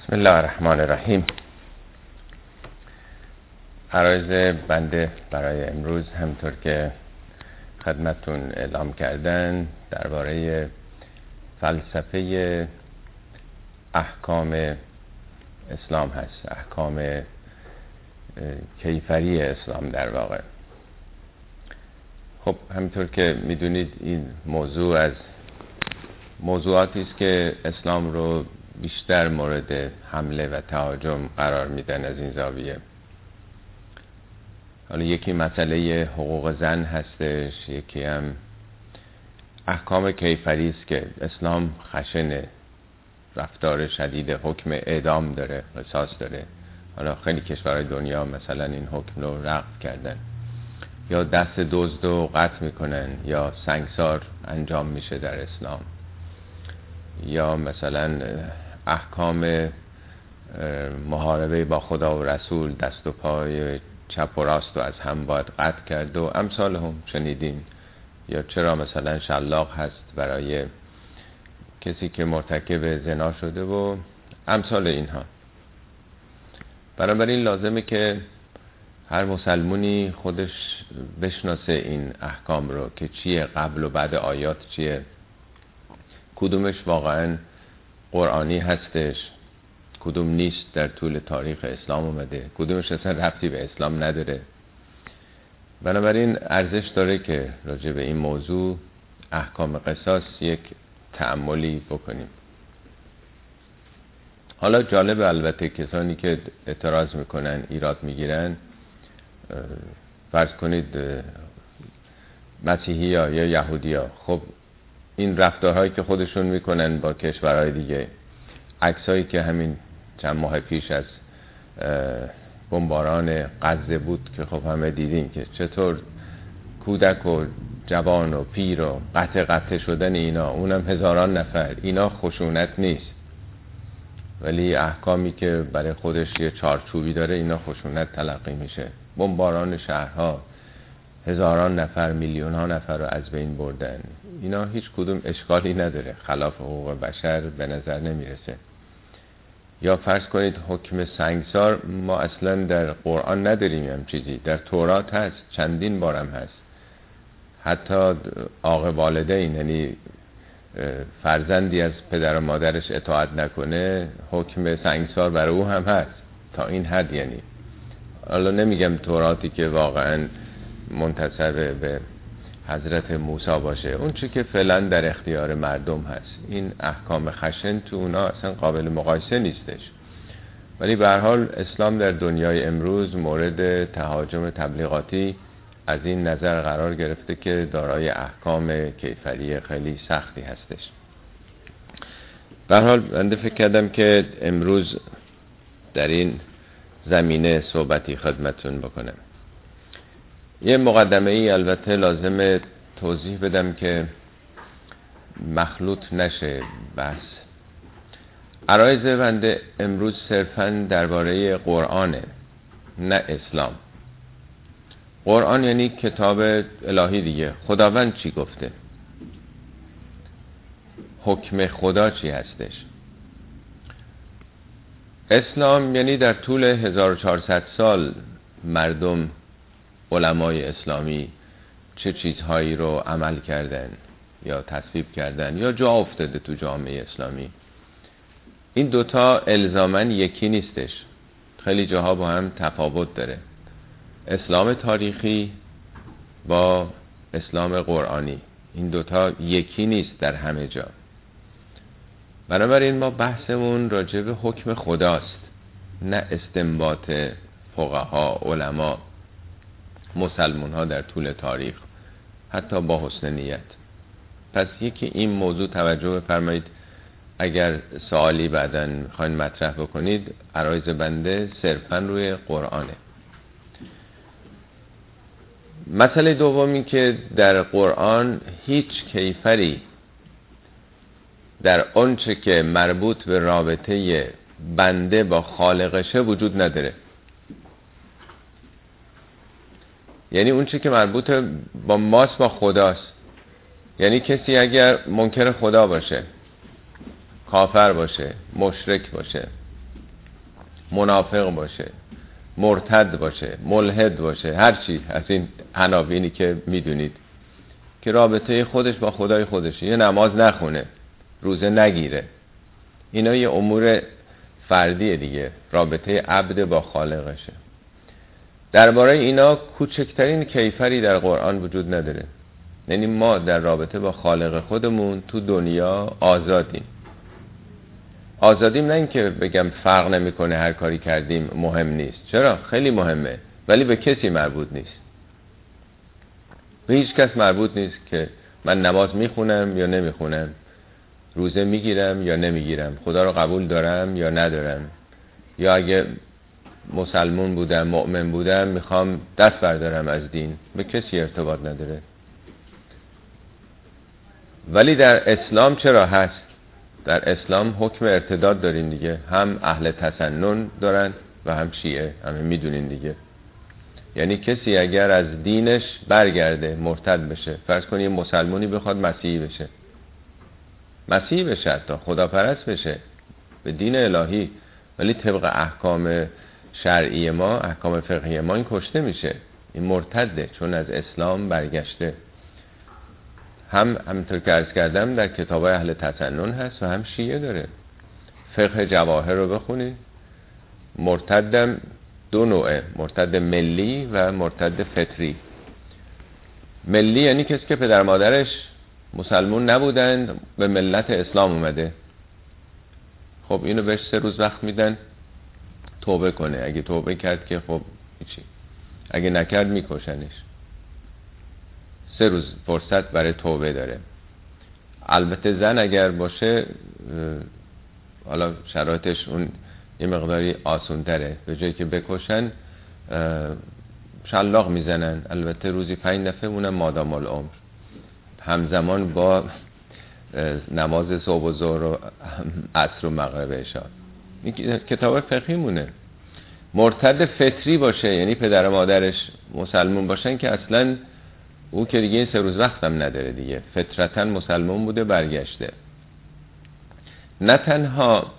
بسم الله الرحمن الرحیم. عرایض بنده برای امروز همطور که خدمتتون اعلام کردن درباره فلسفه احکام اسلام هست، احکام کیفری اسلام در واقع. خب همطور که میدونید این موضوع از موضوعاتی است که اسلام رو بیشتر مورد حمله و تهاجم قرار میدن از این زاویه. حالا یکی مسئله حقوق زن هستش، یکی هم احکام کیفری است که اسلام خشن، رفتار شدید، حکم اعدام داره، قصاص داره. حالا خیلی کشورهای دنیا مثلا این حکم رو رفع کردن، یا دست دزد رو قطع میکنن، یا سنگسار انجام میشه در اسلام، یا مثلا احکام محاربه با خدا و رسول، دست و پای چپ و راست رو از هم باید قطع کرد و امثال هم شنیدین. یا چرا مثلا شلاق هست برای کسی که مرتکب زنا شده و امثال اینها. بنابراین لازمه که هر مسلمونی خودش بشناسه این احکام رو که چیه، قبل و بعد آیات چیه، کدومش واقعا قرآنی هستش، کدوم نیست، در طول تاریخ اسلام اومده، کدومش اصلا ربطی به اسلام نداره. بنابراین ارزش داره که راجع به این موضوع احکام قصاص یک تأملی بکنیم. حالا جالب، البته کسانی که اعتراض میکنن، ایراد میگیرن، فرض کنید مسیحی ها یا یهودی ها، خب این رفتارهایی که خودشون میکنن با کشورهای دیگه، عکسایی که همین چند ماه پیش از بمباران غزه بود که خب همه دیدین که چطور کودک و جوان و پیر و قطع شدن اینا، اونم هزاران نفر، اینا خشونت نیست، ولی احکامی که برای خودش یه چارچوبی داره اینا خشونت تلقی میشه. بمباران شهرها، هزاران نفر، میلیون ها نفر رو از بین بردن، اینا هیچ کدوم اشکالی نداره، خلاف حقوق بشر به نظر نمیرسه. یا فرض کنید حکم سنگسار، ما اصلا در قرآن نداریم هم چیزی، در تورات هست، چندین بارم هست. حتی عاق والدین، یعنی فرزندی از پدر و مادرش اطاعت نکنه، حکم سنگسار برای او هم هست تا این حد. یعنی حالا نمیگم توراتی که واقعا منتسب به حضرت موسی باشه، اون چی که فعلا در اختیار مردم هست، این احکام خشن تو اونا اصلا قابل مقایسه نیستش. ولی به هر حال اسلام در دنیای امروز مورد تهاجم تبلیغاتی از این نظر قرار گرفته که دارای احکام کیفری خیلی سختی هستش. به هر حال بنده فکر کردم که امروز در این زمینه صحبتی خدمتتون بکنم. یه مقدمه ای البته لازمه توضیح بدم که مخلوط نشه بحث. عرایض بنده امروز صرفاً درباره قرآنه، نه اسلام. قرآن یعنی کتاب الهی دیگه، خداوند چی گفته، حکم خدا چی هستش. اسلام یعنی در طول 1400 سال مردم، علمای اسلامی چه چیزهایی رو عمل کردن یا تصویب کردن یا جا افتاده تو جامعه اسلامی. این دوتا الزاماً یکی نیستش، خیلی جاها با هم تفاوت داره. اسلام تاریخی با اسلام قرآنی، این دوتا یکی نیست در همه جا. بنابراین ما بحثمون راجع به حکم خداست، نه استنباط فقها، علما، مسلمان ها در طول تاریخ، حتی با حسن نیت. پس یکی این موضوع توجه بفرمایید. اگر سوالی بعداً میخواین مطرح بکنید، عرایض بنده صرفاً روی قرآنه. مسئله دومی که در قرآن هیچ کیفری در آنچه که مربوط به رابطه بنده با خالقشه وجود نداره. یعنی اون چی که مربوط با ماست، با خداست. یعنی کسی اگر منکر خدا باشه، کافر باشه، مشرک باشه، منافق باشه، مرتد باشه، ملحد باشه، هر چی از این عناوینی که میدونید، که رابطه خودش با خدای خودشه، یه نماز نخونه، روزه نگیره، اینا یه امور فردیه دیگه، رابطه عبد با خالقشه. درباره اینا کوچکترین کیفری در قرآن وجود نداره. یعنی ما در رابطه با خالق خودمون تو دنیا آزادیم. آزادیم نه اینکه بگم فرق نمیکنه هر کاری کردیم مهم نیست. چرا؟ خیلی مهمه، ولی به کسی مربوط نیست. به هیچ کس مربوط نیست که من نماز میخونم یا نمیخونم، روزه میگیرم یا نمیگیرم، خدا رو قبول دارم یا ندارم، یا اگه مسلمون بودم، مؤمن بودم، میخوام دست بردارم از دین. به کسی ارتباط نداره. ولی در اسلام چرا هست؟ در اسلام حکم ارتداد داریم دیگه، هم اهل تسنن دارن و هم شیعه، همه میدونین دیگه. یعنی کسی اگر از دینش برگرده، مرتد بشه، فرض کنی مسلمونی بخواد مسیحی بشه، مسیحی بشه، حتی خداپرست بشه به دین الهی، ولی طبق احکام شرعی ما، احکام فقهی ما، این کشته میشه، این مرتده، چون از اسلام برگشته. همونطور که عرض کردم در کتابای اهل تسنن هست و هم شیعه داره. فقه جواهر رو بخونید، مرتدم دو نوعه، مرتد ملی و مرتد فطری. ملی یعنی کسی که پدر مادرش مسلمون نبودن، به ملت اسلام اومده. خب اینو بهش 3 روز وقت میدن توبه کنه، اگه توبه کرد که خب هیچی، اگه نکرد میکشنش. 3 روز فرصت برای توبه داره. البته زن اگر باشه، حالا شرایطش اون یه مقداری آسون تره، به جایی که بکشن شلاق میزنن، البته روزی 5 دفعه، اونم مادام العمر، همزمان با نماز صبح و ظهر و عصر و مغرب عشا. این کتاب فقهی مونه. مرتد فطری باشه، یعنی پدر و مادرش مسلمون باشن، که اصلا او که دیگه این 3 روز وقت هم نداره دیگه، فطرتاً مسلمون بوده برگشته. نه تنها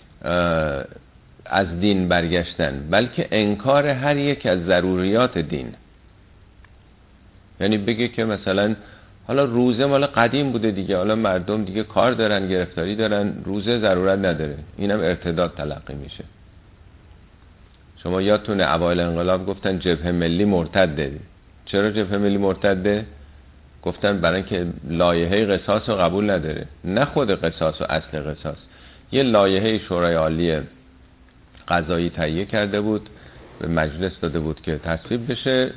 از دین برگشتن، بلکه انکار هر یک از ضروریات دین. یعنی بگه که مثلا حالا روزه مال قدیم بوده دیگه، حالا مردم دیگه کار دارن، گرفتاری دارن، روزه ضرورت نداره، اینم ارتداد تلقی میشه. شما یادتونه اوایل انقلاب گفتن جبهه ملی مرتده. چرا جبهه ملی مرتده؟ گفتن برای اینکه لایحه قصاص رو قبول نداره، نه خود قصاص و اصل قصاص. یه لایحه شورای عالی قضایی تهیه کرده بود، به مجلس داده بود که تصویب بشه،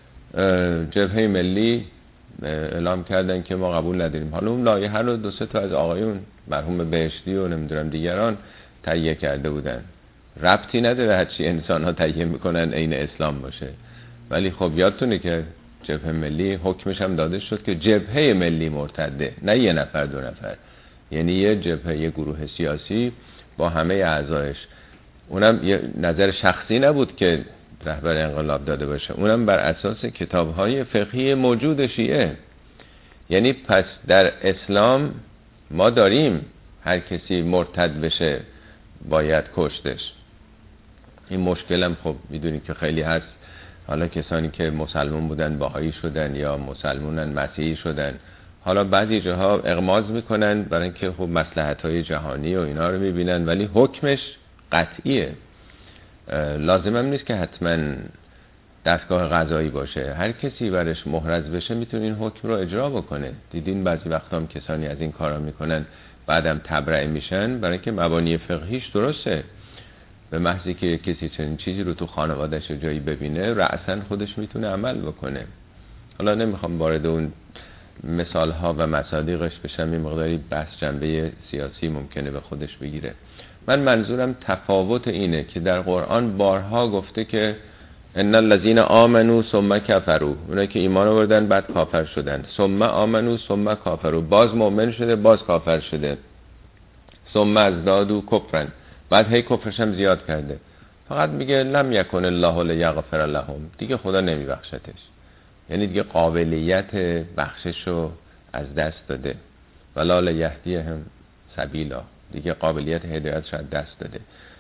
جبهه ملی اعلام کردن که ما قبول نداریم. حالا اون لایحه رو 2-3 تا از آقایون مرحوم بهشتی و نمیدونم دیگران تهیه کرده بودن. ربطی نداره هرچی انسان ها تهیه میکنن عین اسلام باشه. ولی خب یادتونه که جبهه ملی حکمش هم داده شد که جبهه ملی مرتده، نه 1 نفر 2 نفر، یعنی یه جبهه، یه گروه سیاسی با همه اعضایش. اونم یه نظر شخصی نبود که رهبر انقلاب داده باشه، اونم بر اساس کتاب‌های فقهی موجود شیعه. یعنی پس در اسلام ما داریم هر کسی مرتد بشه باید کشتش. این مشکل هم خب میدونید که خیلی هست. حالا کسانی که مسلمون بودن بهایی شدن، یا مسلمونن مسیحی شدن، حالا بعضی جاها اغماض میکنن برای اینکه خب مصلحت‌های جهانی و اینا رو میبینن، ولی حکمش قطعیه. لازم هم نیست که حتما دستگاه قضایی باشه، هر کسی برش محرز بشه میتونه این حکم رو اجرا بکنه. دیدین بعضی وقتا هم کسانی از این کارا میکنن بعدم تبرئه میشن، برای اینکه مبانی فقهیش درسته. به محضی که کسی چنین چیزی رو تو خانواده‌اش جایی ببینه، رأساً خودش میتونه عمل بکنه. حالا نمیخوام وارد اون مثال ها و مصادیقش بشم، این مقداری بحث جنبه سیاسی ممکنه به خودش بگیره. من منظورم تفاوت اینه که در قرآن بارها گفته که ان الذين آمنوا ثم كفروا، اونایی که ایمان آوردن بعد کافر شدن، ثم آمنوا ثم کافروا، باز مؤمن شده باز کافر شده، ثم ازدادوا کفرا، بعد هی کفرش هم زیاد کرده. فقط میگه لم یکن الله لیغفر لهم، دیگه خدا نمیبخشتش، یعنی دیگه قابلیت بخشش رو از دست داده. ولا لیهدیهم سبیلا، دیگه قابلیت هدایتش از دست داده.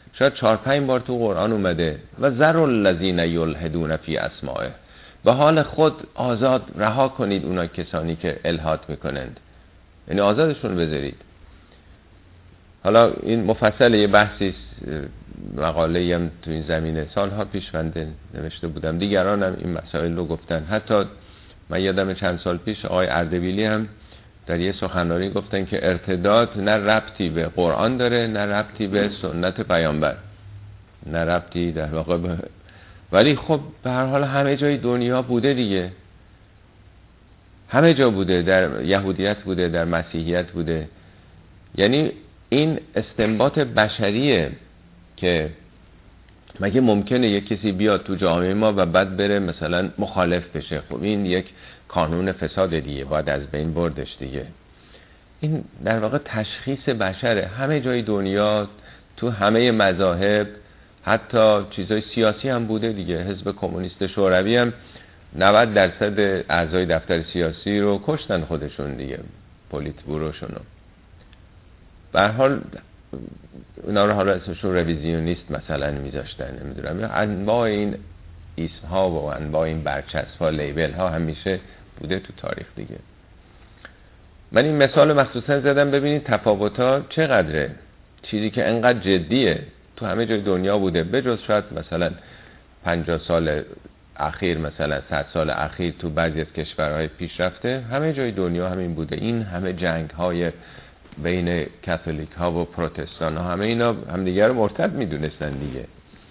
شاید 4-5 بار تو قرآن اومده و ذر الذین یلحدون فی اسمائه، به حال خود آزاد رها کنید اونا کسانی که الحاد میکنند، یعنی آزادشون بذارید. حالا این مفصل یه بحثی، مقاله هم تو این زمینه سالها پیش بنده نوشته بودم، دیگران هم این مسائل رو گفتن. حتی من یادم چند سال پیش آقای اردبیلی هم در یه سخنرانی گفتن که ارتداد نه ربطی به قرآن داره نه ربطی به سنت پیامبر، نه ربطی در واقع ولی خب به هر حال همه جای دنیا بوده دیگه، همه جا بوده، در یهودیت بوده، در مسیحیت بوده. یعنی این استنباط بشریه که مگه ممکنه یک کسی بیاد تو جامعه ما و بعد بره مثلا مخالف بشه؟ خب این یک قانون فساد دیگه، باید از بین بردش دیگه. این در واقع تشخیص بشره، همه جای دنیا تو همه مذاهب، حتی چیزای سیاسی هم بوده دیگه. حزب کمونیست شوروی هم 90% اعضای دفتر سیاسی رو کشتن خودشون دیگه، پلیت بوروشونو. به هر حال اونا رو حالا اسمشون رویزیونیست مثلا میذاشتن، نمیدونم، انواع این اسم ها و انواع این برچسب ها، لیبل ها همیشه بوده تو تاریخ دیگه. من این مثال مخصوصا زدم ببینید تفاوت ها چقدره. چیزی که انقدر جدیه تو همه جای دنیا بوده، بجز شاید مثلا 50 سال اخیر، مثلا 100 سال اخیر تو بعضی از کشورهای پیشرفته، همه جای دنیا همین بوده. این همه جنگ های بین کاتولیک ها و پروتستان ها، همه اینا همدیگه رو مرتد میدونستن دیگه.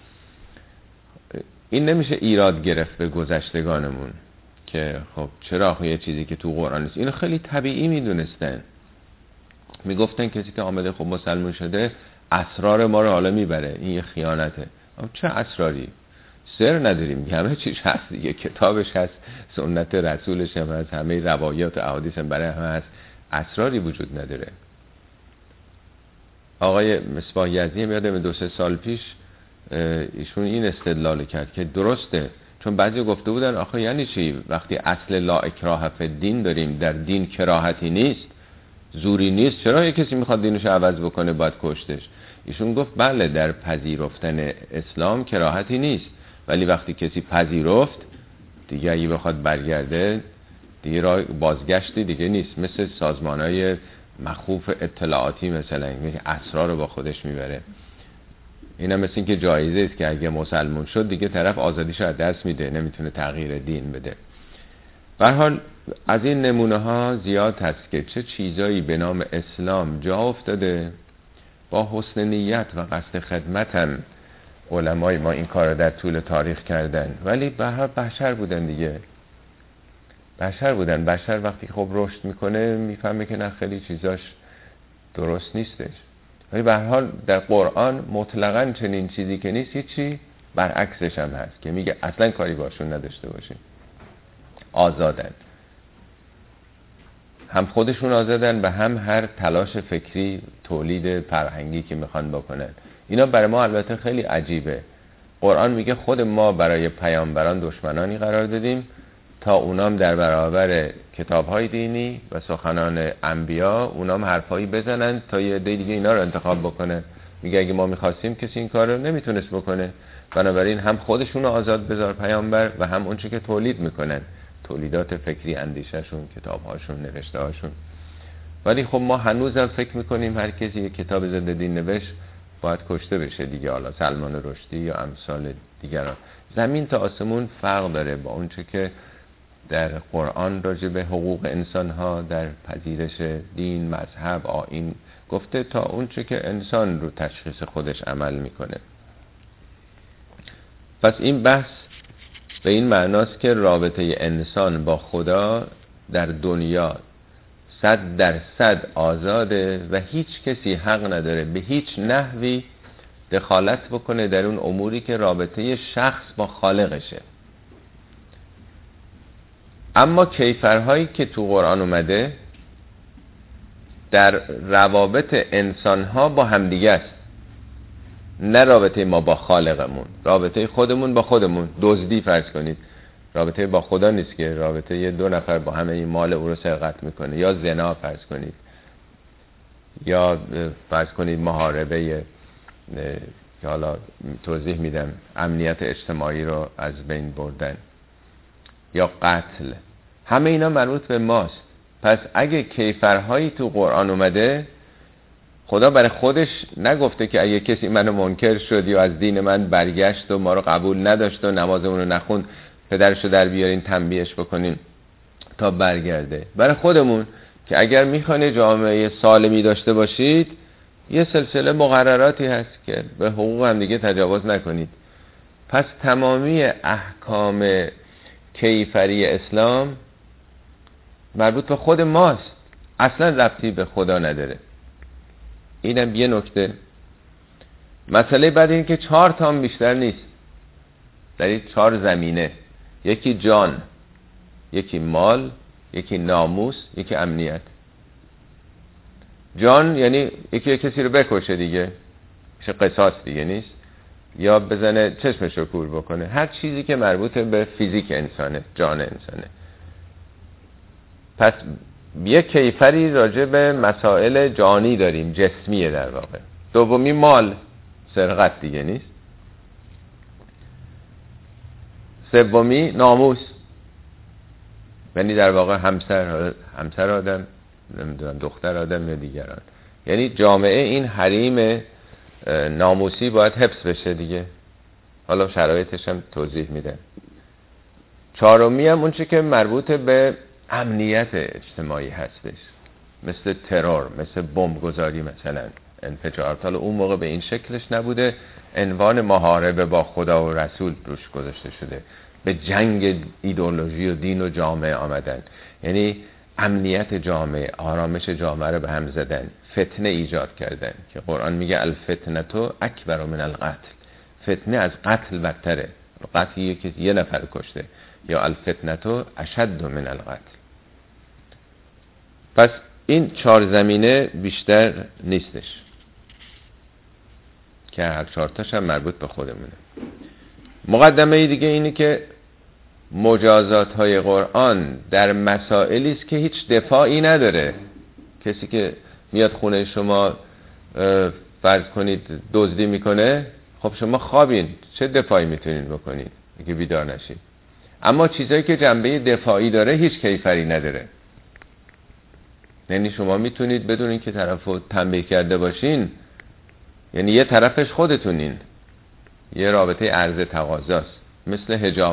این نمیشه ایراد گرفت به گذشتگانمون که خب چرا یه چیزی که تو قرآن نیست. اینو خیلی طبیعی میدونستن، میگفتن کسی که آمده خب مسلمان شده اسرار ما رو حالا میبره، این یه خیانته. چه اسراری؟ سر نداریم، همه چیز هست دیگه، کتابش هست، سنت رسولش هم هست، همه روایات و احادیث هم برای همه هست، اسراری وجود نداره. آقای مصباح یزدی هم یادم 2-3 سال پیش ایشون این استدلال کرد که درسته، چون بعضی گفته بودن آخه یعنی چی وقتی اصل لا اکراه فی الدین داریم، در دین کراهتی نیست، زوری نیست، چرا یک کسی میخواد دینش عوض بکنه باید کشتش؟ ایشون گفت بله، در پذیرفتن اسلام کراهتی نیست، ولی وقتی کسی پذیرفت دیگه اگه بخواد برگرده دیگه راه بازگشتی دیگه نیست. مثل سازمانهای مخوف اطلاعاتی مثلا اسرار رو با خودش میبره. اینا مثل این که جایزه است که اگه مسلمان شد دیگه طرف آزادیش رو از دست میده، نمیتونه تغییر دین بده. به هر حال از این نمونه ها زیاد هست که چه چیزایی به نام اسلام جا افتاده، با حسن نیت و قصد خدمت هم علمای ما این کار در طول تاریخ کردن، ولی به هر بشر بودن دیگه، بشر بودن. بشر وقتی خب رشد میکنه میفهمه که نه خیلی چیزاش درست نیستش، ولی به هر حال در قرآن مطلقاً چنین چیزی که نیست، هیچی برعکسش هم هست که میگه اصلا کاری باشون نداشته باشین، آزادن، هم خودشون آزادن و هم هر تلاش فکری، تولید فرهنگی که میخوان بکنن. اینا برای ما البته خیلی عجیبه. قرآن میگه خود ما برای پیامبران دشمنانی قرار دادیم تا اونام در برابر کتاب‌های دینی و سخنان انبیا اونام حرفایی بزنن تا یه عده دیگه اینا رو انتخاب بکنه. میگه اگه ما میخواستیم کسی این کار رو نمیتونست بکنه، بنابراین هم خودشون رو آزاد بذار پیامبر و هم اون چه که تولید میکنن، تولیدات فکری، اندیشهشون، کتابهاشون، نوشتهاشون. ولی خب ما هنوزم فکر میکنیم هر کسی یک کتاب ضد دین نوشت باید کشته بشه دیگه، حالا سلمان رشدی یا امثال دیگران. زمین تا آسمون فرق داره با اون چه که در قرآن راجع به حقوق انسان ها، در پذیرش دین، مذهب، آیین گفته، تا اون چه که انسان رو تشخیص خودش عمل میکنه. پس این بحث به این معناست که رابطه انسان با خدا در دنیا 100% آزاده و هیچ کسی حق نداره به هیچ نحوی دخالت بکنه در اون اموری که رابطه شخص با خالقشه. اما کیفرهایی که تو قرآن اومده در روابط انسانها با همدیگه است، نه رابطه ما با خالقمون، رابطه خودمون با خودمون. دزدی فرض کنید رابطه با خدا نیست که، رابطه یه 2 نفر با همه این مال او رو سرقت میکنه، یا زنا فرض کنید، یا فرض کنید محاربه که حالا توضیح میدم، امنیت اجتماعی رو از بین بردن یا قتل، همه اینا مربوط به ماست. پس اگه کیفرهایی تو قرآن اومده، خدا برای خودش نگفته که اگه کسی منو منکر شد یا از دین من برگشت و ما رو قبول نداشت و نمازمون رو نخوند، پدرشو در بیارین تنبیهش بکنین تا برگرده. برای خودمون که اگر میخواین جامعه سالمی داشته باشید، یه سلسله مقرراتی هست که به حقوق هم دیگه تجاوز نکنید. پس تمامی احکام کیفری اسلام مربوط به خود ماست، اصلا ربطی به خدا نداره. اینم یه نکته. مسئله بعد این که 4 تا بیشتر نیست، در این 4 زمینه: یکی جان، یکی مال، یکی ناموس، یکی امنیت. جان یعنی یکی کسی رو بکشه دیگه، میشه قصاص دیگه نیست، یا بزنه چشمش رو کور بکنه، هر چیزی که مربوط به فیزیک انسانه، جان انسانه. پس یک کیفری راجع به مسائل جانی داریم، جسمیه در واقع. دومی مال، سرقت دیگه نیست. سومی ناموس، یعنی در واقع همسر آدم، نمیدونم دختر آدم یا دیگران. یعنی جامعه این حریم ناموسی باید حفظ بشه دیگه. حالا شرایطش هم توضیح میده. 4می هم اون چه که مربوط به امنیت اجتماعی هستش، مثل ترور، مثل بمبگذاری، مثلا انفجارات. حالا اون موقع به این شکلش نبوده، عنوان محاربه با خدا و رسول روش گذاشته شده، به جنگ ایدئولوژی و دین و جامعه آمدن، یعنی امنیت جامعه، آرامش جامعه رو به هم زدن، فتنه ایجاد کردن که قرآن میگه الفتنه اکبر من القتل. فتنه از قتل بدتره. قتل که یه نفر کشته، یا الفتنه اشد من القتل. پس این 4 زمینه بیشتر نیستش که هر 4 تاش هم مربوط به خودمونه. مقدمه دیگه اینه که مجازات های قرآن در مسائلی است که هیچ دفاعی نداره. کسی که میاد خونه شما فرض کنید دزدی میکنه، خب شما خوابین، چه دفاعی میتونید بکنید اگه بیدار نشید؟ اما چیزایی که جنبه دفاعی داره هیچ کیفری نداره. یعنی شما میتونید بدون اینکه طرفو تنبیه کرده باشین، یعنی یه طرفش خودتونین، یه رابطه عرضه تقاضاست، مثل حجاب.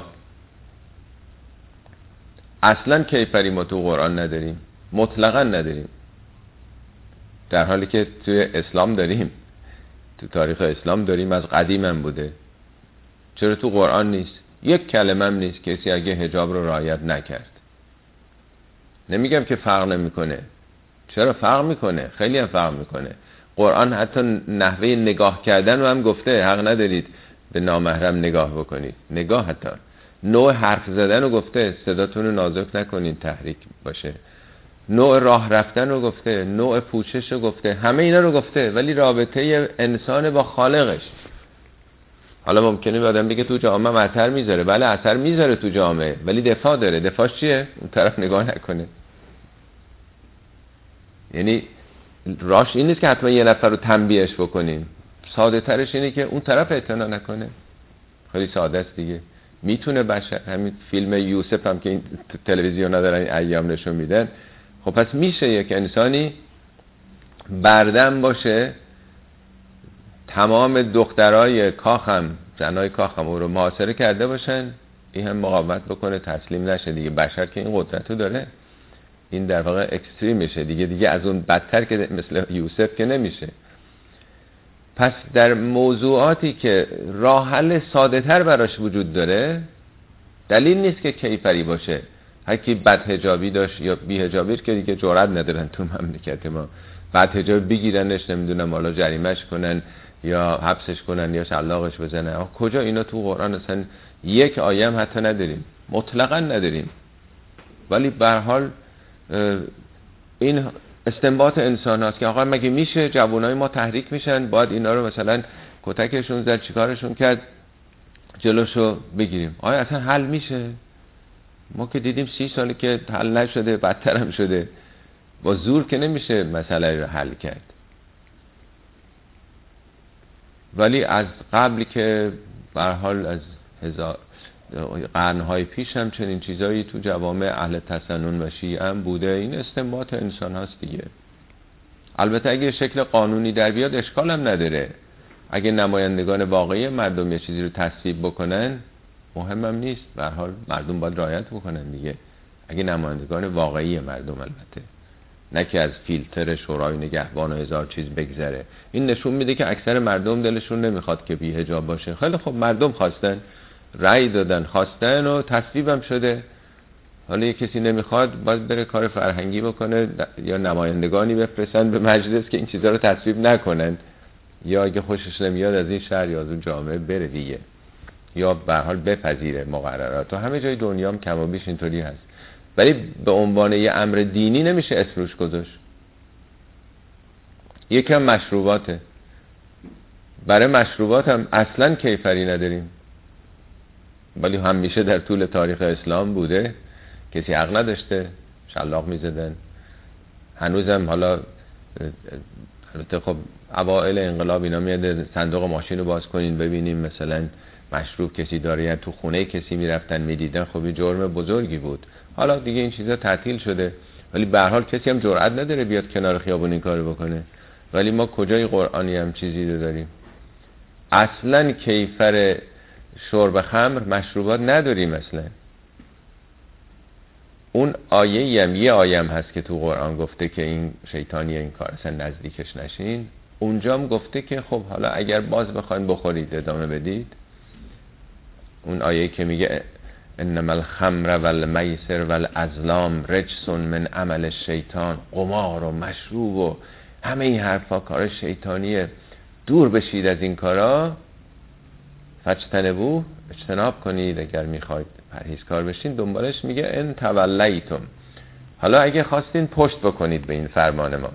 اصلا کیفری ما تو قرآن نداریم، مطلقا نداریم، در حالی که توی اسلام داریم، تو تاریخ اسلام داریم، از قدیم هم بوده. چرا تو قرآن نیست؟ یک کلمه هم نیست کسی اگه حجاب رو رعایت نکرد. نمیگم که فرق نمیکنه، چرا فرق میکنه، خیلی هم فرق میکنه. قرآن حتی نحوه نگاه کردن رو هم گفته، حق ندارید به نامحرم نگاه بکنید. نگاه، حتی نوع حرف زدن رو گفته، صداتون رو نازک نکنید تحریک باشه. نوع راه رفتن رو گفته، نوع پوشش رو گفته، همه اینا رو گفته. ولی رابطه انسان با خالقش، حالا ممکنه آدم بگه تو جامعه اثر میذاره، بله اثر میذاره تو جامعه، ولی دفاع داره. دفاعش چیه؟ اون طرف نگاه نکنه. یعنی راش این نیست که حتما یه نفر رو تنبیهش بکنیم، ساده ترش اینه که اون طرف اعتنا نکنه. خیلی ساده است دیگه. میتونه بشر، همین فیلم یوسف هم که این تلویزیون ها دارن این ایام نشون میدن، خب پس میشه یک انسانی بردم باشه، تمام دخترای کاخم، زنای کاخم او رو محاصره کرده باشن، این هم مقاومت بکنه، تسلیم نشه دیگه. بشر که این قدرت رو داره، این در واقع اکستریم میشه دیگه از اون بدتر که مثل یوسف که نمیشه. پس در موضوعاتی که راه حل ساده تر براش وجود داره، دلیل نیست که کیفری باشه. هر کی بد حجابی داشت یا بی حجابی که دیگه جرئت ندارن تو مملکت ما بد حجاب بگیرنش، نمیدونم حالا جریمه‌اش کنن یا حبسش کنن یا شلاقش بزنن. کجا اینا تو قرآن؟ اصلا یک آیه هم حتی نداریم، مطلقاً نداریم. ولی به هر حال این استنباط انسان هاست که آقا مگه میشه جوانای ما تحریک میشن، باید اینا رو مثلا کتکشون زد، چیکارشون کرد، جلوشو بگیریم. آیا اصلا حل میشه؟ ما که دیدیم 30 ساله که حل نشده، بدتر هم شده. با زور که نمیشه مسئله رو حل کرد. ولی از قبل که به هر حال از قرنهای پیش هم چنین چیزایی تو جوامع اهل تسنن و شیعه هم بوده. این استنباط انسان هست دیگه. البته اگه شکل قانونی در بیاد اشکال هم نداره. اگه نمایندگان واقعی مردم یه چیزی رو تصویب بکنن مهمم نیست، به هر حال مردم باید رعایت بکنن دیگه. اگه نمایندگان واقعی مردم، البته نه که از فیلتر شورای نگهبان و هزار چیز بگذره. این نشون میده که اکثر مردم دلشون نمیخواد که بی حجاب باشه. خیلی خب، مردم خواستن، رأی دادن، خواستن و تصویبم شده. حالا یه کسی نمیخواد، باید بره کار فرهنگی بکنه یا نمایندگانی بفرستن به مجلس که این چیزا رو تصویب نکنن، یا اگه خوشش نمیاد از این شهر یا از اون جامعه بره دیگه، یا به هر حال بپذیره مقررات. و همه جای دنیا هم کم و بیش اینطوری هست. ولی به عنوان یه امر دینی نمیشه اسم روش گذاشت. یکم مشروباته. برای مشروبات هم اصلا کیفری نداریم، ولی همیشه در طول تاریخ اسلام بوده. کسی حق نداشته، شلاق میزدن. هنوزم حالا البته خب اوائل انقلاب اینا میاد صندوق ماشین رو باز کنین ببینیم مثلا مشروب کسی داره، یا تو خونه کسی میرفتن میدیدن، خب این جرم بزرگی بود. حالا دیگه این چیزا تعطیل شده، ولی به هر حال کسی هم جرئت نداره بیاد کنار خیابون این کارو بکنه. ولی ما کجای قرآنی هم چیزی رو داریم؟ اصلا کیفر شرب خمر مشروبات نداریم اصلا. اون یه آیه هم هست که تو قرآن گفته که این شیطانیه، این کار اصلا نزدیکش نشین. اونجا هم گفته که خب حالا اگر باز بخواین بخورید ادامه بدید. اون آیه که میگه انما الخمر والمیسر والازلام رجس من عمل الشیطان، قمار و مشروب و همه این حرفا کار شیطانیه، دور بشید از این کارا. فاجتنبوه، اجتناب کنید اگر میخواید پرهیزکار بشین. دنبالش میگه ان تولیتم، حالا اگه خواستین پشت بکنید به این فرمان ما،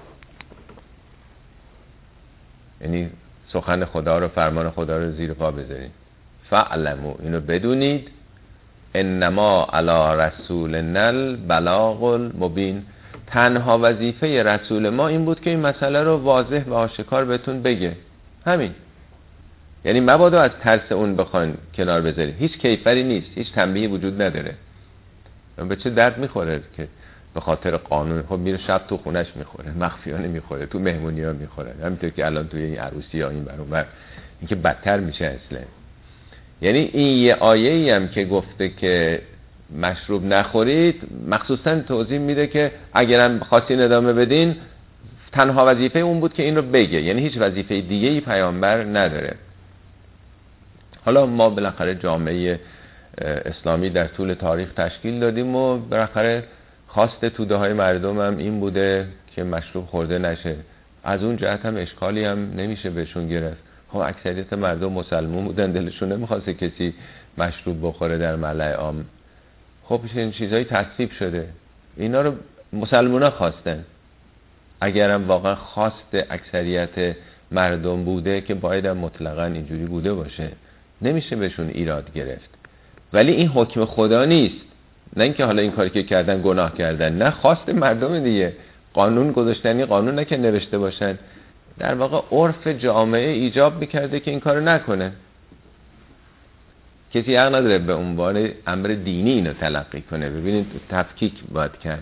یعنی سخن خدا رو، فرمان خدا رو زیر پا بذارید. فعلمو، اینو بدونید، انما علی رسولنا البلاغ المبین، تنها وظیفه رسول ما این بود که این مسئله رو واضح و آشکار بهتون بگه. همین. یعنی مبادا از ترس اون بخواین کنار بذارید. هیچ کیفری نیست، هیچ تنبیهی وجود نداره. به چه درد میخوره که به خاطر قانون خب میره شب تو خونش میخوره، مخفیانه میخوره، تو مهمونی ها میخوره، همینطور که الان توی این عروسی ها این بر اون بر، این که بدتر میشه اصلا. یعنی این یه آیه‌ای هم که گفته که مشروب نخورید مخصوصا توضیح میده که اگرم خواستین ادامه بدین تنها وظیفه اون بود که این رو بگه، یعنی هیچ وظیفه دیگه ای پیامبر نداره. حالا ما بالاخره جامعه اسلامی در طول تاریخ تشکیل دادیم و بالاخره خواست توده های مردم هم این بوده که مشروب خورده نشه. از اون جهت هم اشکالی هم نمیشه بهشون گرفت. خب اکثریت مردم مسلمون بودن، دلشون نمیخواسته کسی مشروب بخوره در ملأ عام. خب این چیزایی تصویب شده، اینا رو مسلمونا خواستن. اگرم واقعا خواست اکثریت مردم بوده که باید هم مطلقاً اینجوری بوده باشه، نمیشه بهشون ایراد گرفت. ولی این حکم خدا نیست، نه اینکه حالا این کاری که کردن گناه کردن، نه، خواست مردم دیگه. قانون گذاشتنی قانون نه که نوشته باشن، در واقع عرف جامعه ایجاب میکرده که این کارو نکنه. کسی حق نداره به عنوان امر دینی اینو تلقی کنه. ببینید تفکیک باید کرد.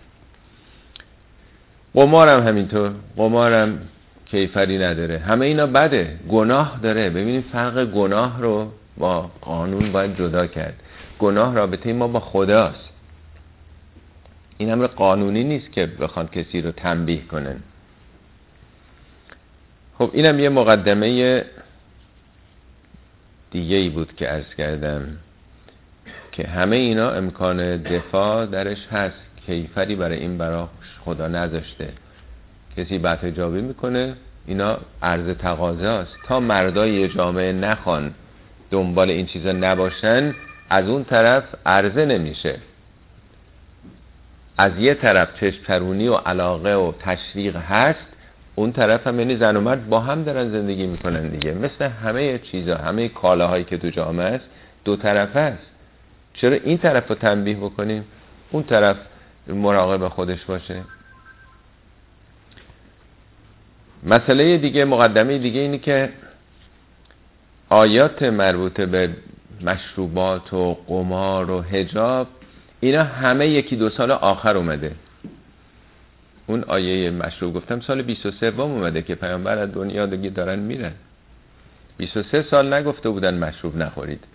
قمارم همینطور، قمارم کیفری نداره، همه اینا بده، گناه داره. ببینید فرق گناه رو با قانون باید جدا کرد. گناه رابطه ما با خداست، این امر قانونی نیست که بخوان کسی رو تنبیه کنن. خب اینم یه مقدمه دیگه ای بود که عرض کردم که همه اینا امکان دفاع درش هست، کیفری برای این برای خدا نذاشته. کسی بدحجابی میکنه، اینا عرض تقاضاست. تا مردای جامعه نخوان دنبال این چیزا نباشن، از اون طرف عرضه نمیشه. از یه طرف چشم‌چرونی و علاقه و تشویق هست، اون طرف هم یعنی زن و مرد با هم دارن زندگی میکنن دیگه. مثل همه چیزا، همه کالاهایی که تو جامعه است دو طرفه است. چرا این طرف رو تنبیه بکنیم، اون طرف مراقب خودش باشه؟ مسئله دیگه، مقدمه دیگه اینی که آیات مربوط به مشروبات و قمار و حجاب اینا همه یکی دو سال آخر اومده. اون آیه مشروب گفتم سال 23 اومده که پیامبر از دنیا دیگه دارن میرن. 23 سال نگفته بودن مشروب نخورید.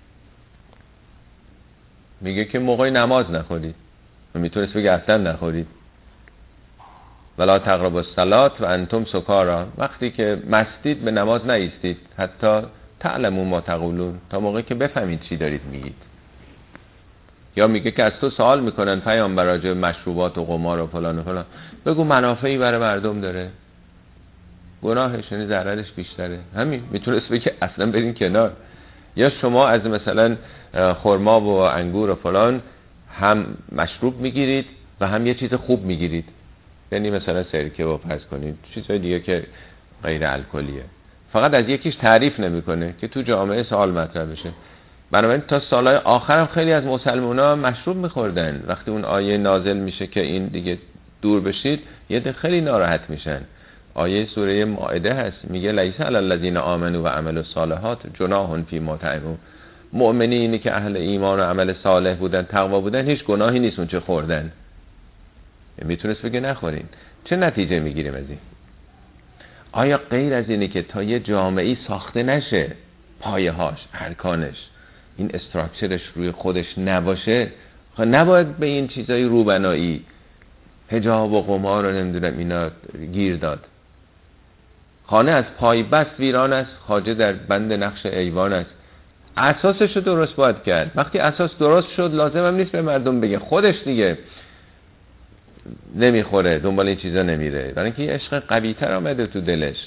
میگه که موقع نماز نخورید. میتونست بگه اصلا نخورید. ولا تقربوا الصلاة و انتم سکارا، وقتی که مستید به نماز نایستید حتی تعلموا ما تقولون، تا موقعی که بفهمید چی دارید میگید. یا میگه که از تو سوال میکنن پیامبر راجع به مشروبات و قمار و فلان و فلان، بگو منافعی برای مردم داره، گناهش یعنی ضررش بیشتره. همین میتونست بگه اصلا برین کنار. یا شما از مثلا خرما و انگور و فلان هم مشروب میگیرید و هم یه چیز خوب میگیرید، یعنی مثلا سرکه و فرض کنید چیزهای دیگه که غیر الکلیه، فقط از یکیش تعریف نمیکنه که تو جامعه سوال مطرح بشه. بنابراین تا سالهای آخرم خیلی از مسلمان‌ها مشروب میخوردن. وقتی اون آیه نازل میشه که این دیگه دور بشید، یه ده خیلی ناراحت میشن. آیه سوره مائده هست میگه لیس علی الذین آمنوا و عملوا الصالحات جناح فیما طعموا، مؤمنینی که اهل ایمان و عمل صالح بودن، تقوا بودن، هیچ گناهی نیست اون چه خوردن. میتونست بگه نخورین. چه نتیجه میگیریم از این؟ آیا غیر از اینه که تا یه جامعه‌ای ساخته نشه، پایه‌هاش، ارکانش، این استراکچرش روی خودش نباشه، نباید به این چیزای روبنایی، حجاب و قمار رو نمیدونم اینا گیر داد. خانه از پای بست ویران است، خواجه در بند نقش ایوان است. اساسش رو درست باید کرد. وقتی اساس درست شد لازم هم نیست به مردم بگه، خودش دیگه نمیخوره، دنبال این چیزا نمیره، برای اینکه عشق قوی تر آمده تو دلش.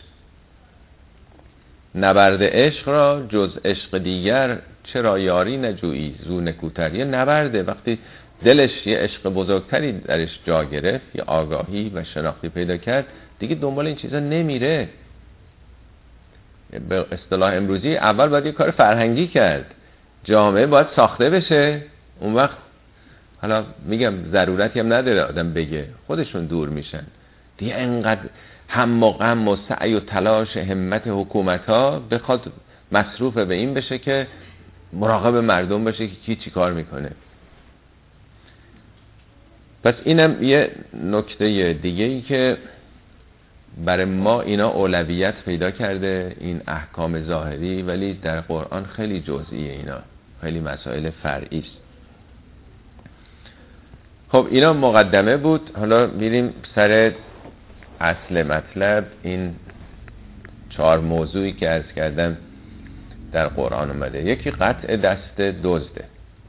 نبرد عشق را جز عشق دیگر چرا یاری نجویی زو نکوتر. یه نبرده، وقتی دلش یه عشق بزرگتری درش جا گرفت، یه آگاهی و شناختی پیدا کرد، دیگه دنبال این چیزا نمیره. به اصطلاح امروزی اول باید یه کار فرهنگی کرد، جامعه باید ساخته بشه، اون وقت حالا میگم ضرورتی هم نداره آدم بگه، خودشون دور میشن دیگه. انقدر هم و غم و سعی و تلاش همت حکومت ها بخواد مصروف به این بشه که مراقب مردم باشه که کی چی کار میکنه. پس اینم یه نکته دیگه ای که برای ما اینا اولویت پیدا کرده، این احکام ظاهری، ولی در قرآن خیلی جزئیه، اینا خیلی مسائل فرعی است. خب اینا مقدمه بود، حالا میریم سر اصل مطلب. این 4 موضوعی که عرض کردم در قرآن اومده. یکی قطع دست دزده،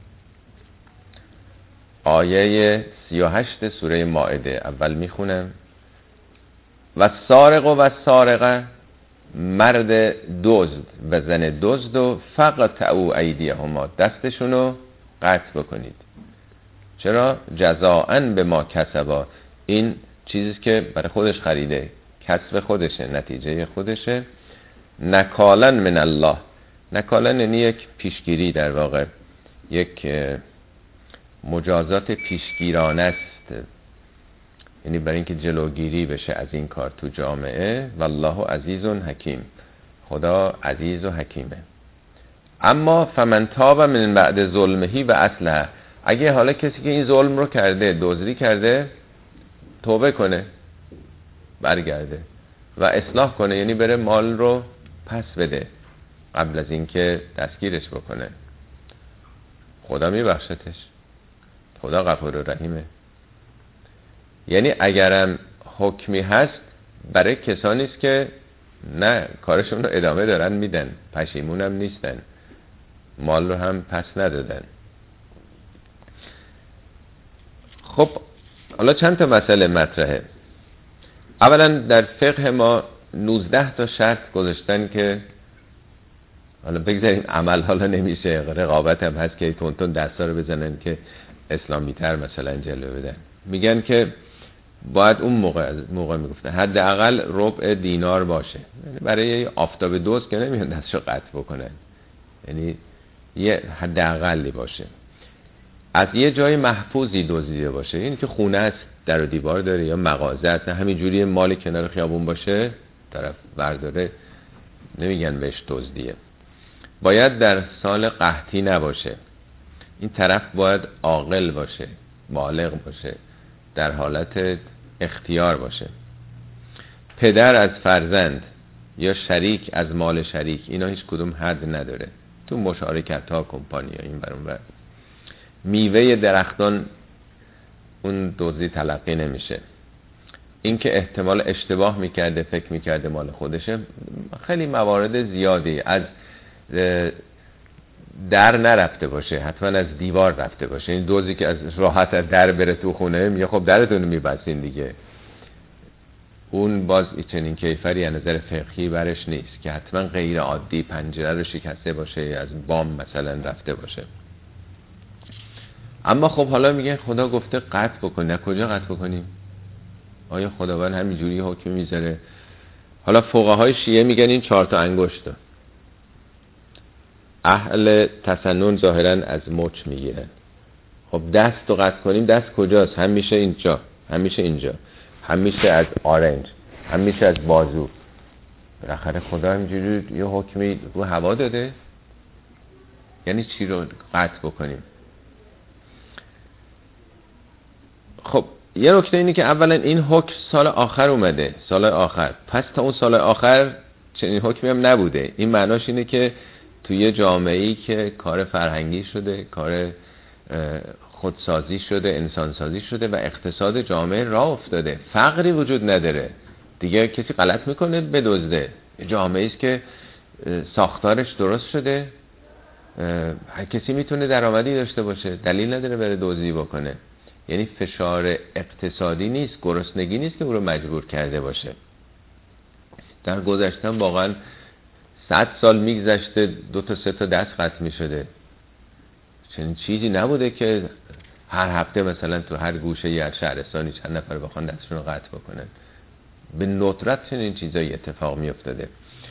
آیه 38 سوره مائده. اول میخونم: و سارق و سارقه، مرد دزد و زن دزد و فقطعوا ایدیهما، دستشونو قطع بکنید. چرا؟ جزاءً به ما کسبا، این چیزی که برای خودش خریده، کسب خودشه، نتیجه خودشه. نکالا من الله، نکالا یعنی یک پیشگیری، در واقع یک مجازات پیشگیرانه است، یعنی برای اینکه جلوگیری بشه از این کار تو جامعه. والله عزیز حکیم، خدا عزیز و حکیمه. اما فمن تاب من بعد ظلمه و اصلح، اگه حالا کسی که این ظلم رو کرده، دزدی کرده، توبه کنه، برگرده و اصلاح کنه، یعنی بره مال رو پس بده قبل از اینکه دستگیرش بکنه، خدا میبخشتش، خدا غفور و رحیمه. یعنی اگرم حکمی هست برای کسانی است که نه کارشون رو ادامه دارن میدن، پشیمون هم نیستن، مال رو هم پس ندادن. خب حالا چند تا مسئله مطرحه. اولا در فقه ما 19 تا شرط گذاشتن که حالا بگذاریم عمل حالا نمیشه، رقابت هم هست که تونتون دستا رو بزنن که اسلامی تر مثلا جلوه بدن. میگن که باید اون موقع میگفتن حداقل ربع دینار باشه، یعنی برای آفتاب دوز که نمیان دستشو قطع بکنن، یعنی یه حداقلی باشه. از یه جای محفوظی دزدیده باشه، یعنی که خونه است، در و دیوار داره، یا مغازه است، همین جوری مال کنار خیابون باشه، طرف برداره، نمیگن بهش دزدیه. باید در سال قحطی نباشه. این طرف باید عاقل باشه، بالغ باشه، در حالت اختیار باشه. پدر از فرزند یا شریک از مال شریک، اینا هیچ کدوم حد نداره تو مشارکت ها، کمپانی ها، این برون بر. میوه درختان اون دزدی تلقی نمیشه. این که احتمال اشتباه میکرده، فکر میکرده مال خودشه، خیلی موارد زیادی. از در نرفته باشه، حتما از دیوار رفته باشه. این دزدی که از راحت از در بره تو خونه، میگه خب درتون میبستین دیگه. اون باز چنین کیفری از نظر فقهی برش نیست که حتما غیر عادی پنجره رو شکسته باشه، از بام مثلا رفته باشه. اما خب حالا میگه خدا گفته قطع بکن، نه کجا قطع بکنیم؟ آیا خداوند همینجوری حکم میذاره؟ حالا فقهای شیعه میگن این 4 تا انگشته. اهل تسنن ظاهرا از مچ میگیرن. خب دست رو قطع کنیم، دست کجاست؟ هم میشه اینجا، هم میشه اینجا، هم میشه از آرنج، هم میشه از بازو. بالاخره خدا همینجوری یه حکمی رو هوا داده؟ یعنی چی رو قطع بکنیم؟ خب یه نکته اینه که اولا این حکم سال آخر اومده، سال آخر. پس تا اون سال آخر چنین حکمی هم نبوده. این معناش اینه که توی جامعه‌ای که کار فرهنگی شده، کار خودسازی شده، انسانسازی شده و اقتصاد جامعه راه افتاده، فقری وجود نداره دیگه. کسی غلط میکنه بدزده. جامعه‌ای است که ساختارش درست شده، هر کسی میتونه درآمدی داشته باشه، دلیل نداره بره دزدی بکنه. یعنی فشار اقتصادی نیست، گرسنگی نیست که او رو مجبور کرده باشه. در گذشته واقعا 100 سال میگذشته 2 تا 3 تا دست قطع میشده. چنین چیزی نبوده که هر هفته مثلا تو هر گوشه هر شهرستانی چند نفر بخوان دستشون رو قطع بکنن. به ندرت چنین چیزایی اتفاق میافتاده.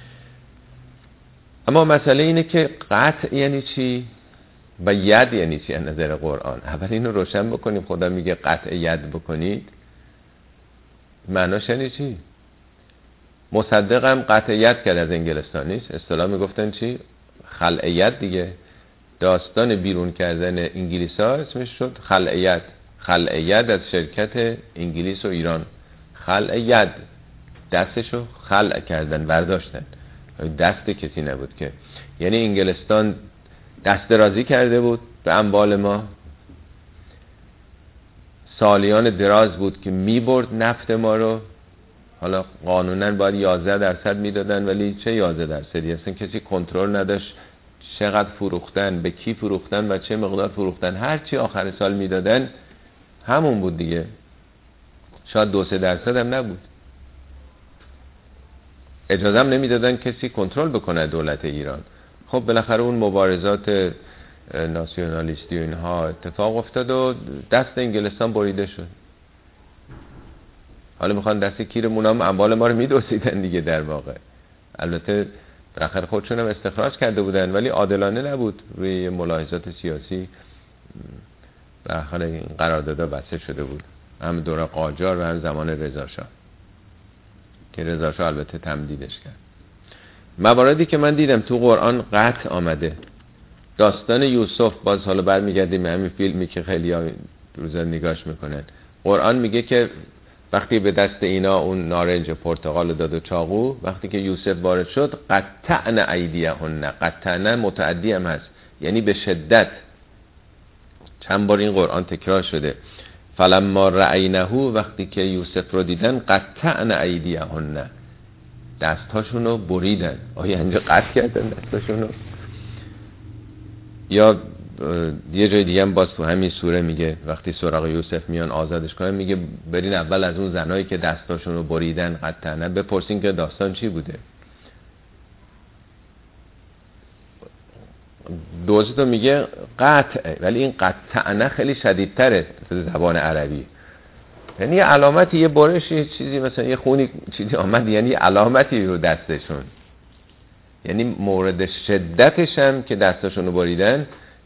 اما مسئله اینه که قطع یعنی چی و ید یعنی چی از نظر قرآن. اول اینو روشن بکنیم. خدا میگه قطع ید بکنید، معناش یعنی چی؟ مصدقم قطع ید کرد از انگلستان نیست. اصطلاح میگفتن چی؟ خلع ید دیگه. داستان بیرون کردن انگلیس ها اسمش شد خلع ید. خلع ید از شرکت انگلیس و ایران. خلع ید، دستشو خلع کردن، برداشتن. دست کسی نبود که. یعنی انگلستان دست درازی کرده بود به اموال ما، سالیان دراز بود که میبرد نفت ما رو. حالا قانونا باید 11% میدادن، ولی چه 11%؟ اصلا کسی کنترل نداشت چقدر فروختن، به کی فروختن و چه مقدار فروختن. هر چی آخر سال میدادن همون بود دیگه. شاید 2-3% هم نبود. اجازه هم نمیدادن کسی کنترل بکنه دولت ایران. خب بالاخره اون مبارزات ناسیونالیستی و اینها اتفاق افتاد و دست انگلستان بریده شد. حالا میخوان دست کیرمون هم اموال ما رو میدوسیدن دیگه در واقع. البته بالاخره خودشون هم استخراج کرده بودن، ولی عادلانه نبود. روی ملاحظات سیاسی بالاخره این قراردادها بسته شده بود، هم دوره قاجار و هم زمان رضا شاه، که رضا شاه البته تمدیدش کرد. مواردی که من دیدم تو قرآن قطع آمده. داستان یوسف، باز حالا برمیگردیم به همین فیلمی که خیلی ها روزا نگاش میکنن. قرآن میگه که وقتی به دست اینا اون نارنج پرتقال داد و چاقو، وقتی که یوسف وارد شد قطعن ایدیهن. قطعن متعدی هم هست، یعنی به شدت. چند بار این قرآن تکرار شده. فلما رأینه، وقتی که یوسف رو دیدن، قطعن ایدیهن، دستاشون رو بریدن. آیا اینجا قطع کردن دستاشون رو؟ یا یه جای دیگه هم باز تو همین سوره میگه وقتی سراغ یوسف میان آزادش کنن، میگه برین اول از اون زنایی که دستاشون رو بریدن قطعا بپرسین که داستان چی بوده. دوزیتو میگه قطع، ولی این قطعا خیلی شدیدتره تو زبان عربی. یعنی یه علامتی، یه برشی، چیزی مثلا یه خونی چیزی آمد، یعنی یه علامتی رو دستشون. یعنی مورد شدتش هم که دستشون رو بریدن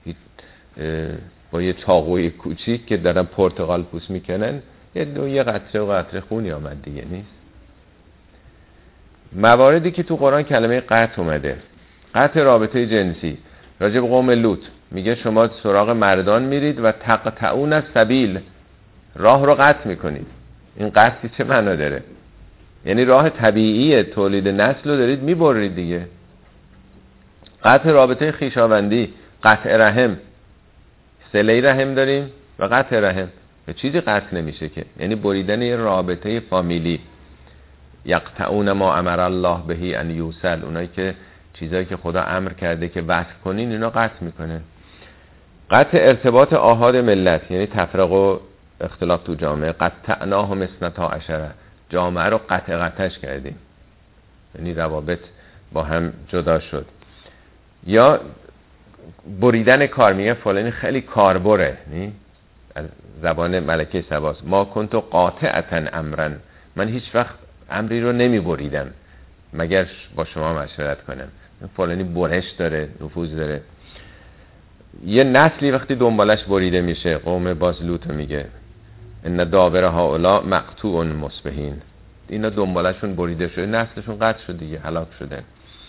با یه چاقوی کوچیک که دارن پرتقال پوست میکنن، یه قطره و قطره خونی آمد دیگه نیست. مواردی که تو قرآن کلمه قطع اومده، قطع رابطه جنسی. راجع به قوم لوط میگه شما سراغ مردان میرید و تقطعون السبیل، راه رو قطع میکنید. این قطعی چه معنا داره؟ یعنی راه طبیعی تولید نسل رو دارید میبرید دیگه. قطع رابطه خویشاوندی، قطع رحم، صله رحم داریم و قطع رحم، به چیزی قطع نمیشه که، یعنی بریدن یه رابطه فامیلی. یقطعون ما امر الله بهی ان یوصل، اونایی که چیزایی که خدا امر کرده که وصل کنین اینا قطع میکنه. قطع ارتباط آحاد ملت، یعنی تفرق و اختلاف تو جامعه. قطعناهم اثنتا عشره، جامعه رو قطعش کردیم، یعنی روابط با هم جدا شد. یا بریدن کار، میگه فلانی خیلی کاربره، از زبان ملکه سباست. ما کنتو قاطعتن امرن، من هیچ وقت امری رو نمی بریدم مگر با شما مشورت کنم. فلانی برش داره، نفوذ داره. یه نسلی وقتی دنبالش بریده میشه، قوم باز لوط میگه ان دابر هؤلاء مقطوع مصبحین، اینا دنبالشون بریده شده، نسلشون قطع شد دیگه، هلاک شدن.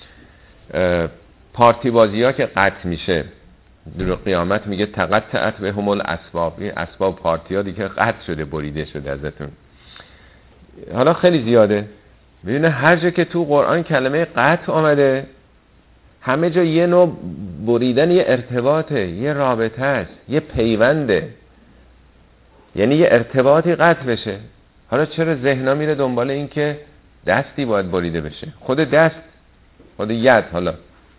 پارتی بازی ها که قطع میشه در قیامت میگه تقطعت بهم الاسباب، این اسباب پارتی ها دیگه قطع شده، بریده شده ازتون. حالا خیلی زیاده، ببینه هر جا که تو قرآن کلمه قطع آمده همه جا یه نوع بریدن، یه ارتباطه، یه رابطه است، یه پیونده، یعنی یه ارتباطی قطع بشه. حالا چرا ذهنا میره دنبال این که دستی باید بریده بشه؟ خود دست، خود ید. حالا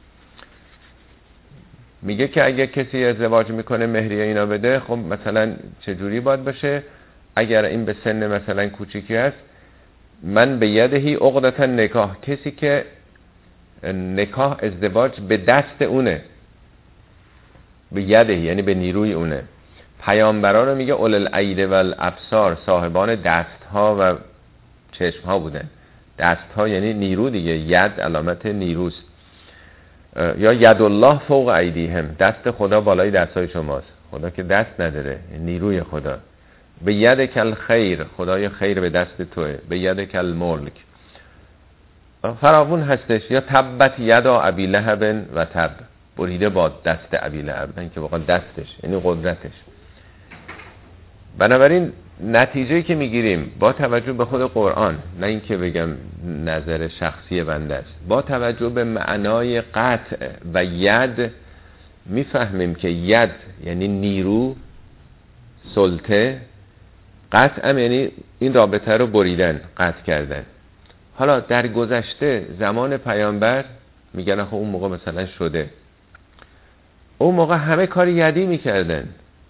میگه که اگه کسی ازدواج میکنه مهریه اینا بده، خب مثلا چجوری باید باشه؟ اگر این به سن مثلا کوچیکی است، من به یدهی عقدة نکاح، کسی که نکاح ازدواج به دست اونه، به یدهی یعنی به نیروی اونه. پیامبران رو میگه اولو الایدی والابصار، صاحبان دست ها و چشم ها بودن. دست ها یعنی نیرو دیگه، ید علامت نیروست. یا ید الله فوق ایدیهم، دست خدا بالای دستای شماست. خدا که دست نداره، نیروی خدا. به ید کل خیر، خدای خیر به دست توه. به ید کل ملک، فراوون هستش. یا تبت یدا ابی لهب و تب، بریده با دست ابی لهب، این که واقعا دستش یعنی قدرتش. بنابراین نتیجه‌ای که میگیریم با توجه به خود قرآن، نه این که بگم نظر شخصی بنده است، با توجه به معنای قطع و ید میفهمیم که ید یعنی نیرو، سلطه، قطع یعنی این رابطه رو بریدن، قطع کردن. حالا در گذشته زمان پیامبر میگن آخه اون موقع مثلا شده، اون موقع همه کار یدی میکردن،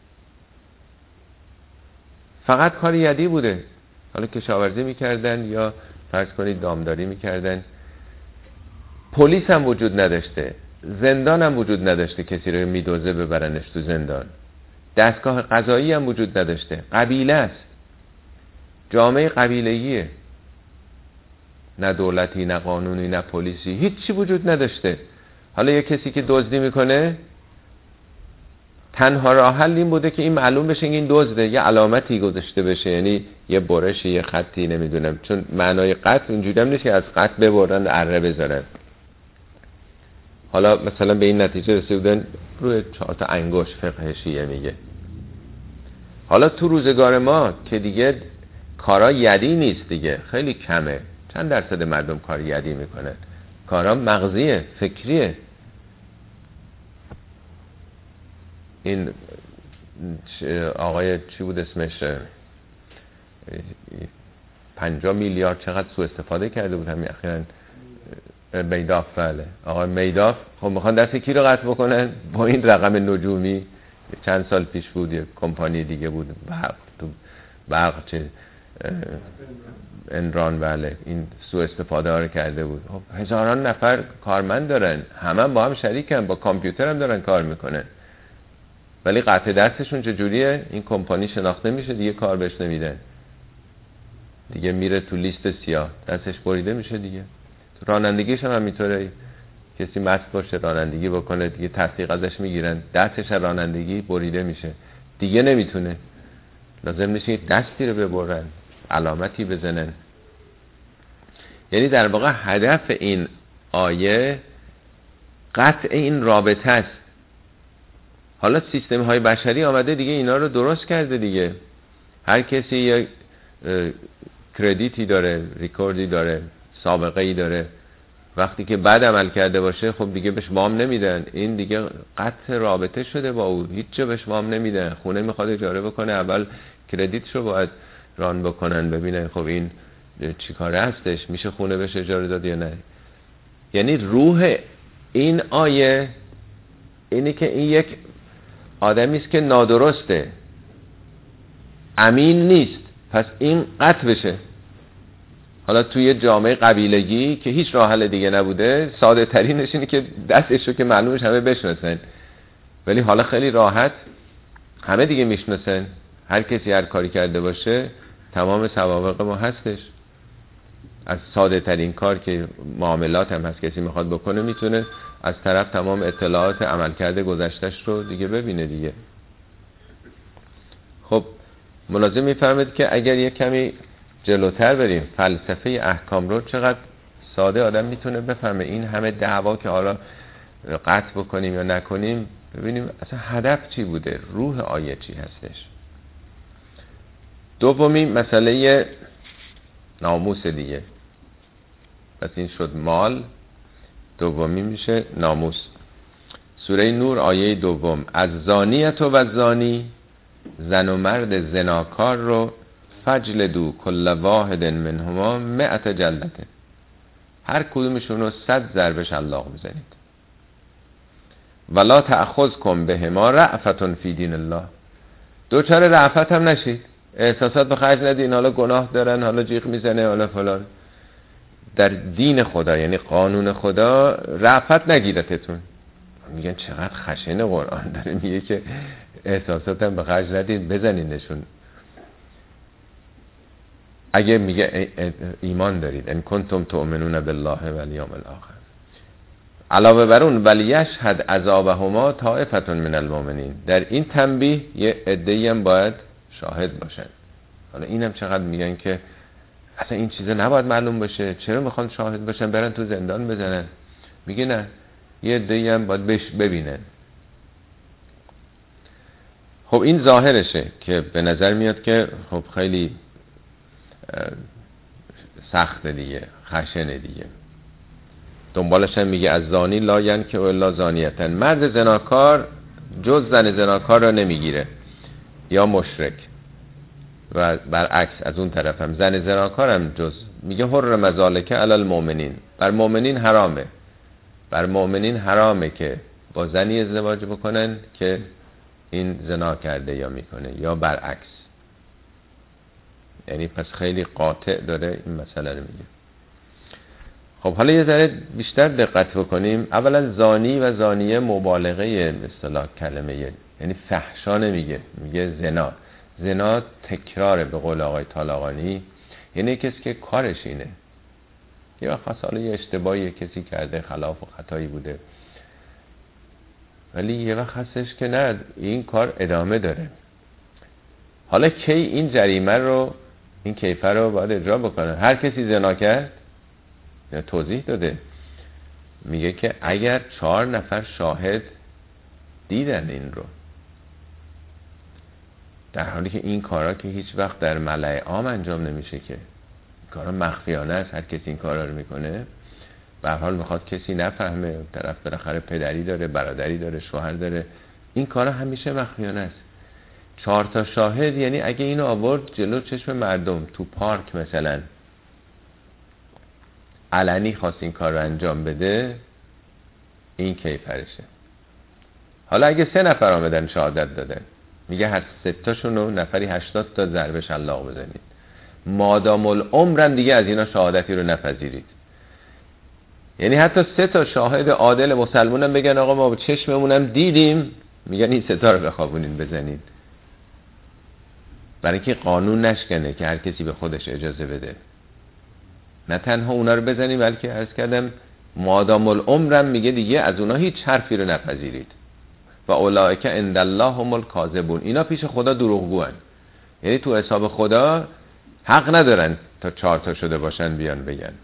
فقط کار یدی بوده. حالا کشاورزی میکردن یا فرض کنید دامداری میکردن. پلیس هم وجود نداشته، زندان هم وجود نداشته کسی رو میدوزه ببرنش تو زندان. دستگاه قضایی هم وجود نداشته. قبیله است، جامعه قبیله‌ایه، نه دولتی نه قانونی نه پلیسی، هیچی وجود نداشته. حالا یه کسی که دزدی میکنه، تنها راه حل این بوده که این معلوم بشه این دزده، یه علامتی گذاشته بشه، یعنی یه برشی، یه خطی، نمیدونم، چون معنای قتل اینجوری هم نیست که از قتل ببرن اره بذارن. حالا مثلا به این نتیجه رسیدن روی 4 تا انگشت، فقه شیعه میگه. حالا تو روزگار ما که دیگه کارا یدی نیست دیگه، خیلی کمه، چند درصد مردم کار یدی میکنن، کارا مغزیه، فکریه. این آقای چی بود اسمش، 50 میلیارد چقدر سوء استفاده کرده بود همین اخیراً، میداف. بله آقای میداف. خب میخوان دست کی رو قطع بکنن با این رقم نجومی؟ چند سال پیش بود یه کمپانی دیگه بود، برق چه انران، بله، این سوء استفاده ها رو کرده بود. خب هزاران نفر کارمند دارن، همه با هم شریکن، با کامپیوتر هم دارن کار میکنن، ولی قطع دستشون چجوریه؟ این کمپانی شناخته میشه دیگه، کار بهش نمیدن دیگه، میره تو لیست سیاه، دستش بریده میشه دیگه. تو رانندگیش هم همینطوره، کسی مست باشه رانندگی بکنه دیگه تصدیق ازش میگیرن، دستش رانندگی بریده میشه دیگه، نمیتونه، لازم میشه دستی رو ببرن، علامتی بزنن. یعنی در واقع هدف این آیه قطع این رابطه است. حالا سیستم های بشری آمده دیگه اینا رو درست کرده دیگه. هر کسی یک کردیتی داره، ریکوردی داره، سابقه ای داره. وقتی که بد عمل کرده باشه خب دیگه بهش وام نمیدن. این دیگه قطع رابطه شده با او، هیچ جا بهش وام نمیدن. خونه میخواد اجاره بکنه، اول کردیتشو باید ران بکنن ببینن خب این چی کاره هستش، میشه خونه بهش اجاره داد یا نه. یعنی روح این آیه اینه که این یک آدمی است که نادرسته، امین نیست، پس این قطع بشه. حالا توی جامعه قبیلگی که هیچ راه حل دیگه نبوده، ساده ترینش اینه که دستشو که معلومش همه بشناسن، ولی حالا خیلی راحت همه دیگه میشناسن. هر کسی هر کاری کرده باشه تمام سوابق ما هستش. از ساده ترین کار که معاملات هم هست کسی میخواد بکنه میتونه از طرف تمام اطلاعات عملکرد گذشتهش رو دیگه ببینه دیگه. خب ملاحظه میفرمید که اگر یک کمی جلوتر بریم فلسفه احکام رو چقدر ساده آدم میتونه بفهمه. این همه دعوا که حالا قطع بکنیم یا نکنیم، ببینیم اصلا هدف چی بوده، روح آیه چی هستش. دومی مسئله ناموس دیگه. پس این شد مال، دومی میشه ناموس. سوره نور آیه دوم، از زانیت و زانی، زن و مرد زناکار رو فجلدو کل واحد منهما 100 جلدته، هر کدومشون رو 100 ضربه شلاق بزنید. ولا تأخذکم بهما رأفة فی دین الله، دوچار رأفت هم نشید، احساسات به خرج ندین، حالا گناه دارن، حالا جیغ میزنه، حالا فلان. در دین خدا یعنی قانون خدا رأفت نگیرتتون. میگن چقدر خشن قرآن داره میگه که احساسات هم به خرج ندین، بزنینشون. اگه میگه ایمان دارید، ان کنتم تؤمنون بالله والیوم الاخر، علاوه بر اون ولیشهد عذابهما طائفة من المؤمنین، در این تنبیه یه عده‌ای هم باید شاهد باشن. حالا اینم چقدر میگن که اصلا این چیزا نباید معلوم باشه، چرا میخوان شاهد باشن، برن تو زندان بزنن. میگه نه، یه عده‌ای هم باید ببینن. خب این ظاهرشه که به نظر میاد که خب خیلی سخت دیگه، خشن دیگه. دنبالش هم میگه از زانی لا ینکح الا زانیتن، مرد زناکار جز زن زناکار را نمیگیره یا مشرک، و برعکس از اون طرف هم زن زناکار هم جز، میگه حرم ذالک علی المؤمنین، بر مؤمنین حرامه، بر مؤمنین حرامه که با زنی ازدواج بکنن که این زنا کرده یا میکنه یا برعکس. یعنی پس خیلی قاطع داره این مسئله رو میگه. خب حالا یه ذره بیشتر دقت بکنیم. اولا زانی و زانیه مبالغه به اصطلاح کلمه، یعنی فحشا نمیگه، میگه زنا. زنا تکراره به قول آقای طالقانی، یعنی کسی که کارش اینه. یه وقت حالا یه اشتباهی کسی کرده، خلاف و خطایی بوده، ولی یه وقت هستش که نه، این کار ادامه داره. حالا کی این جریمه رو، این کیفر رو باید اجرا بکنه؟ هر کسی زنا کرد، توضیح داده، میگه که اگر 4 نفر شاهد دیدن این رو، در حالی که این کارا که هیچ وقت در ملأ عام انجام نمیشه، که کارا مخفیانه است، هر کسی این کارا رو میکنه، به هر حال میخواد کسی نفهمه، طرف بالاخره پدری داره، برادری داره، شوهر داره، این کارا همیشه مخفیانه است. 4 تا شاهد، یعنی اگه اینو آورد جلو چشم مردم تو پارک مثلا، علنی خواست این کار رو انجام بده، این کیفرشه. حالا اگه 3 نفر آمدن شهادت دادن، میگه هر 3 تاشونو نفری 80 تا ضربه شلاق بزنید، مادام العمرن دیگه از اینا شهادتی رو نپذیرید. یعنی حتی 3 تا شاهد عادل مسلمونم بگن آقا ما با چشممونم دیدیم، میگن این 3 تا رو بخوابونین بزنید، برای اینکه قانون نشکنه که هر کسی به خودش اجازه بده. نه تنها اونا رو بزنیم، بلکه عرض کردم مادام العمرم میگه دیگه از اونا هیچ حرفی رو نپذیرید. و اولئک عند الله هم الکاذبون، اینا پیش خدا دروغگوان. یعنی تو حساب خدا حق ندارن تا 4 تا شده باشن بیان بگن.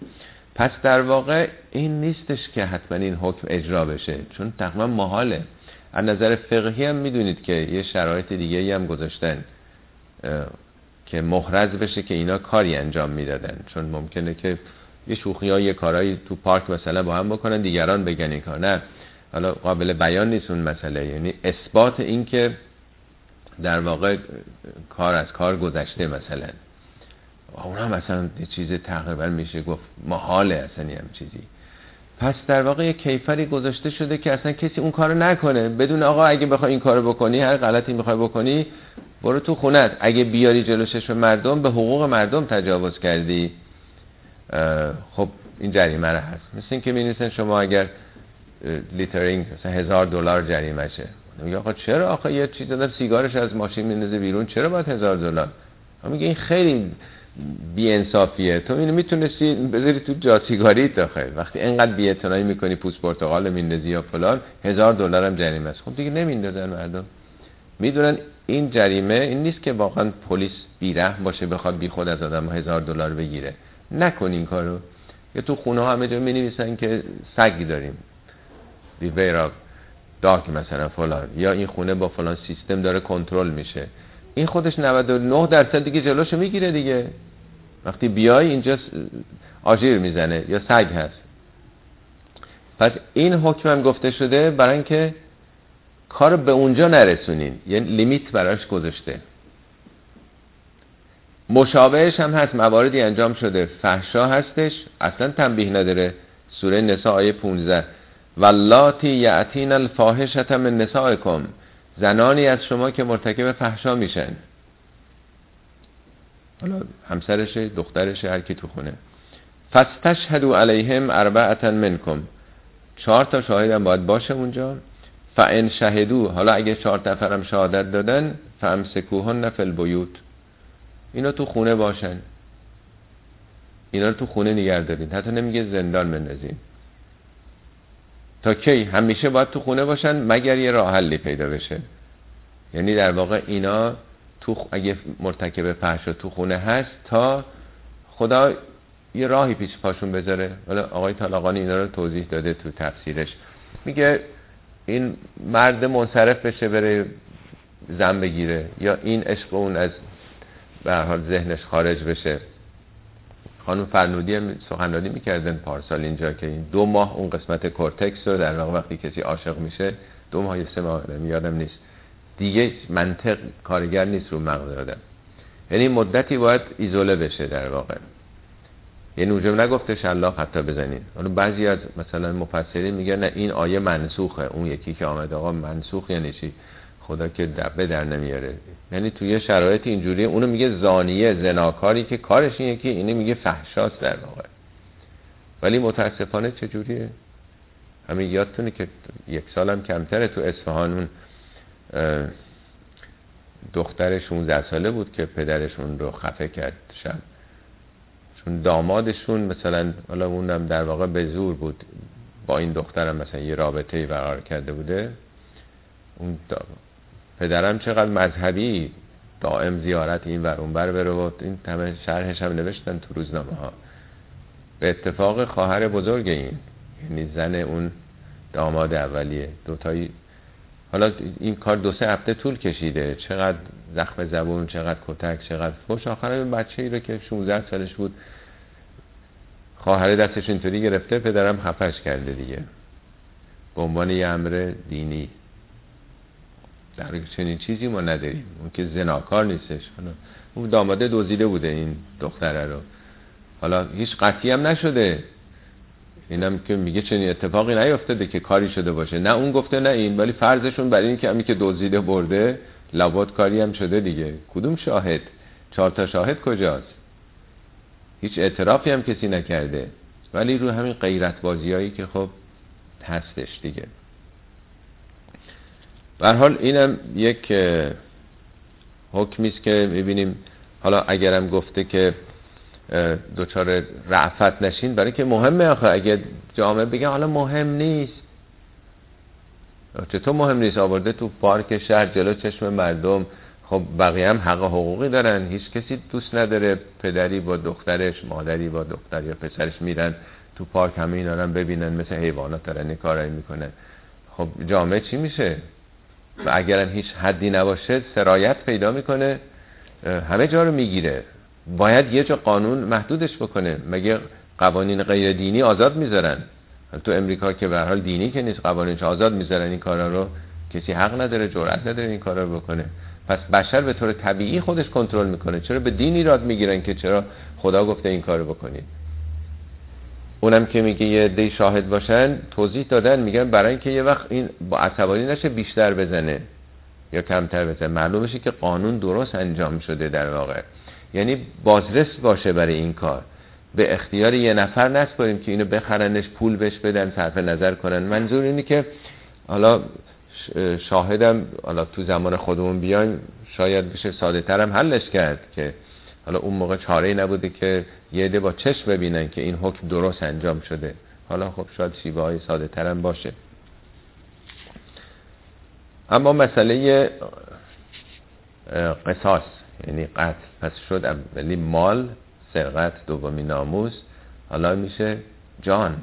پس در واقع این نیستش که حتما این حکم اجرا بشه، چون تقریبا محاله. از نظر فقهی هم میدونید که یه شرایط دیگه هم گذاشتن که محرز بشه که اینا کاری انجام میدادن، چون ممکنه که یه شوخی ها یه کارایی تو پارک مثلا با هم بکنن، دیگران بگن این کار نه، حالا قابل بیان نیست اون مسئله. یعنی اثبات این که در واقع کار از کار گذشته مثلا، اون هم مثلا یه چیز تقریبا میشه گفت محاله اصلا هم چیزی. پس در واقع یه کیفری گذاشته شده که اصلا کسی اون کارو نکنه، بدون آقا اگه بخوای این کارو بکنی، هر غلطی میخوای بکنی، برو تو خونت، اگه بیاری جلو چشم مردم به حقوق مردم تجاوز کردی، خب این جریمه رو هست. مثل این که می‌نویسن شما اگر لیترینگ مثلا $1000 جریمه شه، میگه آقا چرا، آخه یه چیز دادم سیگارش از ماشین میندازه بیرون، چرا باید $1000؟ میگه این خیلی بی انصافیه، تو اینو میتونستی بذاری تو جا سیگاریت داخل، وقتی اینقدر بی اعتنایی میکنی پوست پرتقال میندازی یا فلان، $1000 هم جریمه است. خب دیگه نمیندازن مردم، میدونن این جریمه این نیست که واقعا پلیس بیرحم باشه بخواد بی خود از آدم $1000 بگیره. نکن این کارو. یا تو خونه ها همه جا مینویسن که سگ داریم، بیویر داگ مثلا فلان، یا این خونه با فلان سیستم داره کنترل میشه. این خودش 99% دیگه جلوشو میگیره دیگه. وقتی بیای اینجا آژیر میزنه یا سگ هست. پس این حکم هم گفته شده برای اینکه کارو به اونجا نرسونین، یعنی لیمیت براش گذاشته. مشابهش هم هست، مواردی انجام شده فحشا هستش، اصلا تنبیه نداره. سوره نساء آیه 15 واللاتی یأتین الفاحشة من نسائکم، زنانی از شما که مرتکب فحشا میشن، حالا همسرشه، دخترشه، هر کی تو خونه، فاستشهدوا علیهم 4 منکم، 4 تا شاهد هم باید باشه اونجا. فان شهدوا، حالا اگه 4 نفرم شهادت دادن، فامسکوهن فی البیوت، اینا تو خونه باشن، اینا رو تو خونه نگه دارین، حتی نمیگه زندان بندازین. تا کی؟ همیشه باید تو خونه باشن مگر یه راه حلی پیدا بشه. یعنی در واقع اینا اگه مرتکب فحشا تو خونه هست تا خدا یه راهی پیش پاشون بذاره. حالا آقای طالقانی اینا رو توضیح داده تو تفسیرش، میگه این مرد منصرف بشه بره زن بگیره، یا این عشق اون از به هر حال ذهنش خارج بشه. خانم فرنودی هم سخنرانی میکردن پارسال اینجا که این 2 ماه اون قسمت کورتکس رو در واقع وقتی کسی عاشق میشه 2 ماه یا 3 ماه یادم نیست دیگه، منطق کارگر نیست رو مغز آدم، یعنی مدتی باید ایزوله بشه در واقع. یعنی اونجا نگفته الله حتی بزنین. حالا بعضی از مثلا مفسرین میگن نه این آیه منسوخه، اون یکی که آمد آقا منسوخ یعنی چی؟ خدا که دبه در نمیاره. یعنی توی شرایط اینجوری اونو میگه زانیه، زناکاری که کارش این یکی، اینه میگه فحشاست در واقع. ولی متاسفانه چجوریه؟ همین یادتونه که 1 سالم کمتره تو اصفهان اون دختر 16 ساله بود که پدرشون رو خفه کرد شب، چون دامادشون مثلا، حالا اونم در واقع به زور بود با این دخترم مثلا یه رابطه‌ای برقرار کرده بوده. اون پدرم چقدر مذهبی، دائم زیارت این ور اون بر بره و این همه شرحش هم نوشتن تو روزنامه ها. به اتفاق خواهر بزرگ این، یعنی زن اون داماد اولیه، دوتایی. حالا این کار 2-3 هفته طول کشیده، چقدر زخم زبون، چقدر کتک، چقدر فوش. آخر بچه‌ای رو که 16 سالش بود خواهر دستش اینطوری گرفته، پدرم خفش کرده دیگه به عنوان یه امر دینی. در چنین چیزی ما نداریم. اون که زناکار نیستش، اون داماده دزدیده بوده این دختره رو، حالا هیچ قطعی هم نشده، اینم که میگه چنین اتفاقی نیفتاده که کاری شده باشه، نه اون گفته نه این، ولی فرضشون برای این که همین که دزدیده برده لابد کاری هم شده دیگه. کدوم شاهد؟ 4 تا شاهد کجاست؟ هیچ اعترافی هم کسی نکرده، ولی رو همین غیرت بازیایی که خب هستش دیگه. به هر حال اینم یک حکمی است که می‌بینیم. حالا اگرم گفته که دوچار رأفت نشین، برای که مهمه. آخه اگه جامعه بگه حالا مهم نیست، چطور مهم نیست؟ آورده تو پارک شهر جلو چشم مردم، خب بقیه هم حق حقوقی دارن. هیچ کسی دوست نداره پدری با دخترش، مادری با دختر یا پسرش میرن تو پارک همه اینا رو ببینن، مثل حیوانات دارن این کارایی میکنن. خب جامعه چی میشه؟ و اگرم هیچ حدی نباشه سرایت پیدا میکنه، همه جا رو میگیره. باید یه جا قانون محدودش بکنه. مگه قوانین غیر دینی آزاد میذارن؟ تو امریکا که به هر حال دینی که نیست، قوانینش آزاد میذارن این کارا رو، کسی حق نداره، جرئت نداره این کارا رو بکنه. پس بشر به طور طبیعی خودش کنترل میکنه. چرا به دین ایراد میگیرن که چرا خدا گفته این کارو بکنید؟ اونم که میگه یه عده شاهد باشن، توضیح دادن، میگن برای اینکه یه وقت این با عصبانی نشه بیشتر بزنه یا کمتر بزنه، معلوم بشه که قانون درست انجام شده در واقع. یعنی بازرس باشه برای این کار. به اختیار یه نفر نسپاریم که اینو بخرنش، پول بهش بدن، صرف نظر کنن. منظور اینه که حالا شاهدم حالا تو زمان خودمون بیایم شاید بشه ساده ترم حلش کرد، که حالا اون موقع چاره‌ای نبوده که یه عده با چشم ببینن که این حکم درست انجام شده. حالا خب شاید شیوه‌های ساده ترم باشه. اما مسئله قصاص یعنی قتل، پس شد اولی مال، سرقت، دومی ناموس، حالا میشه جان.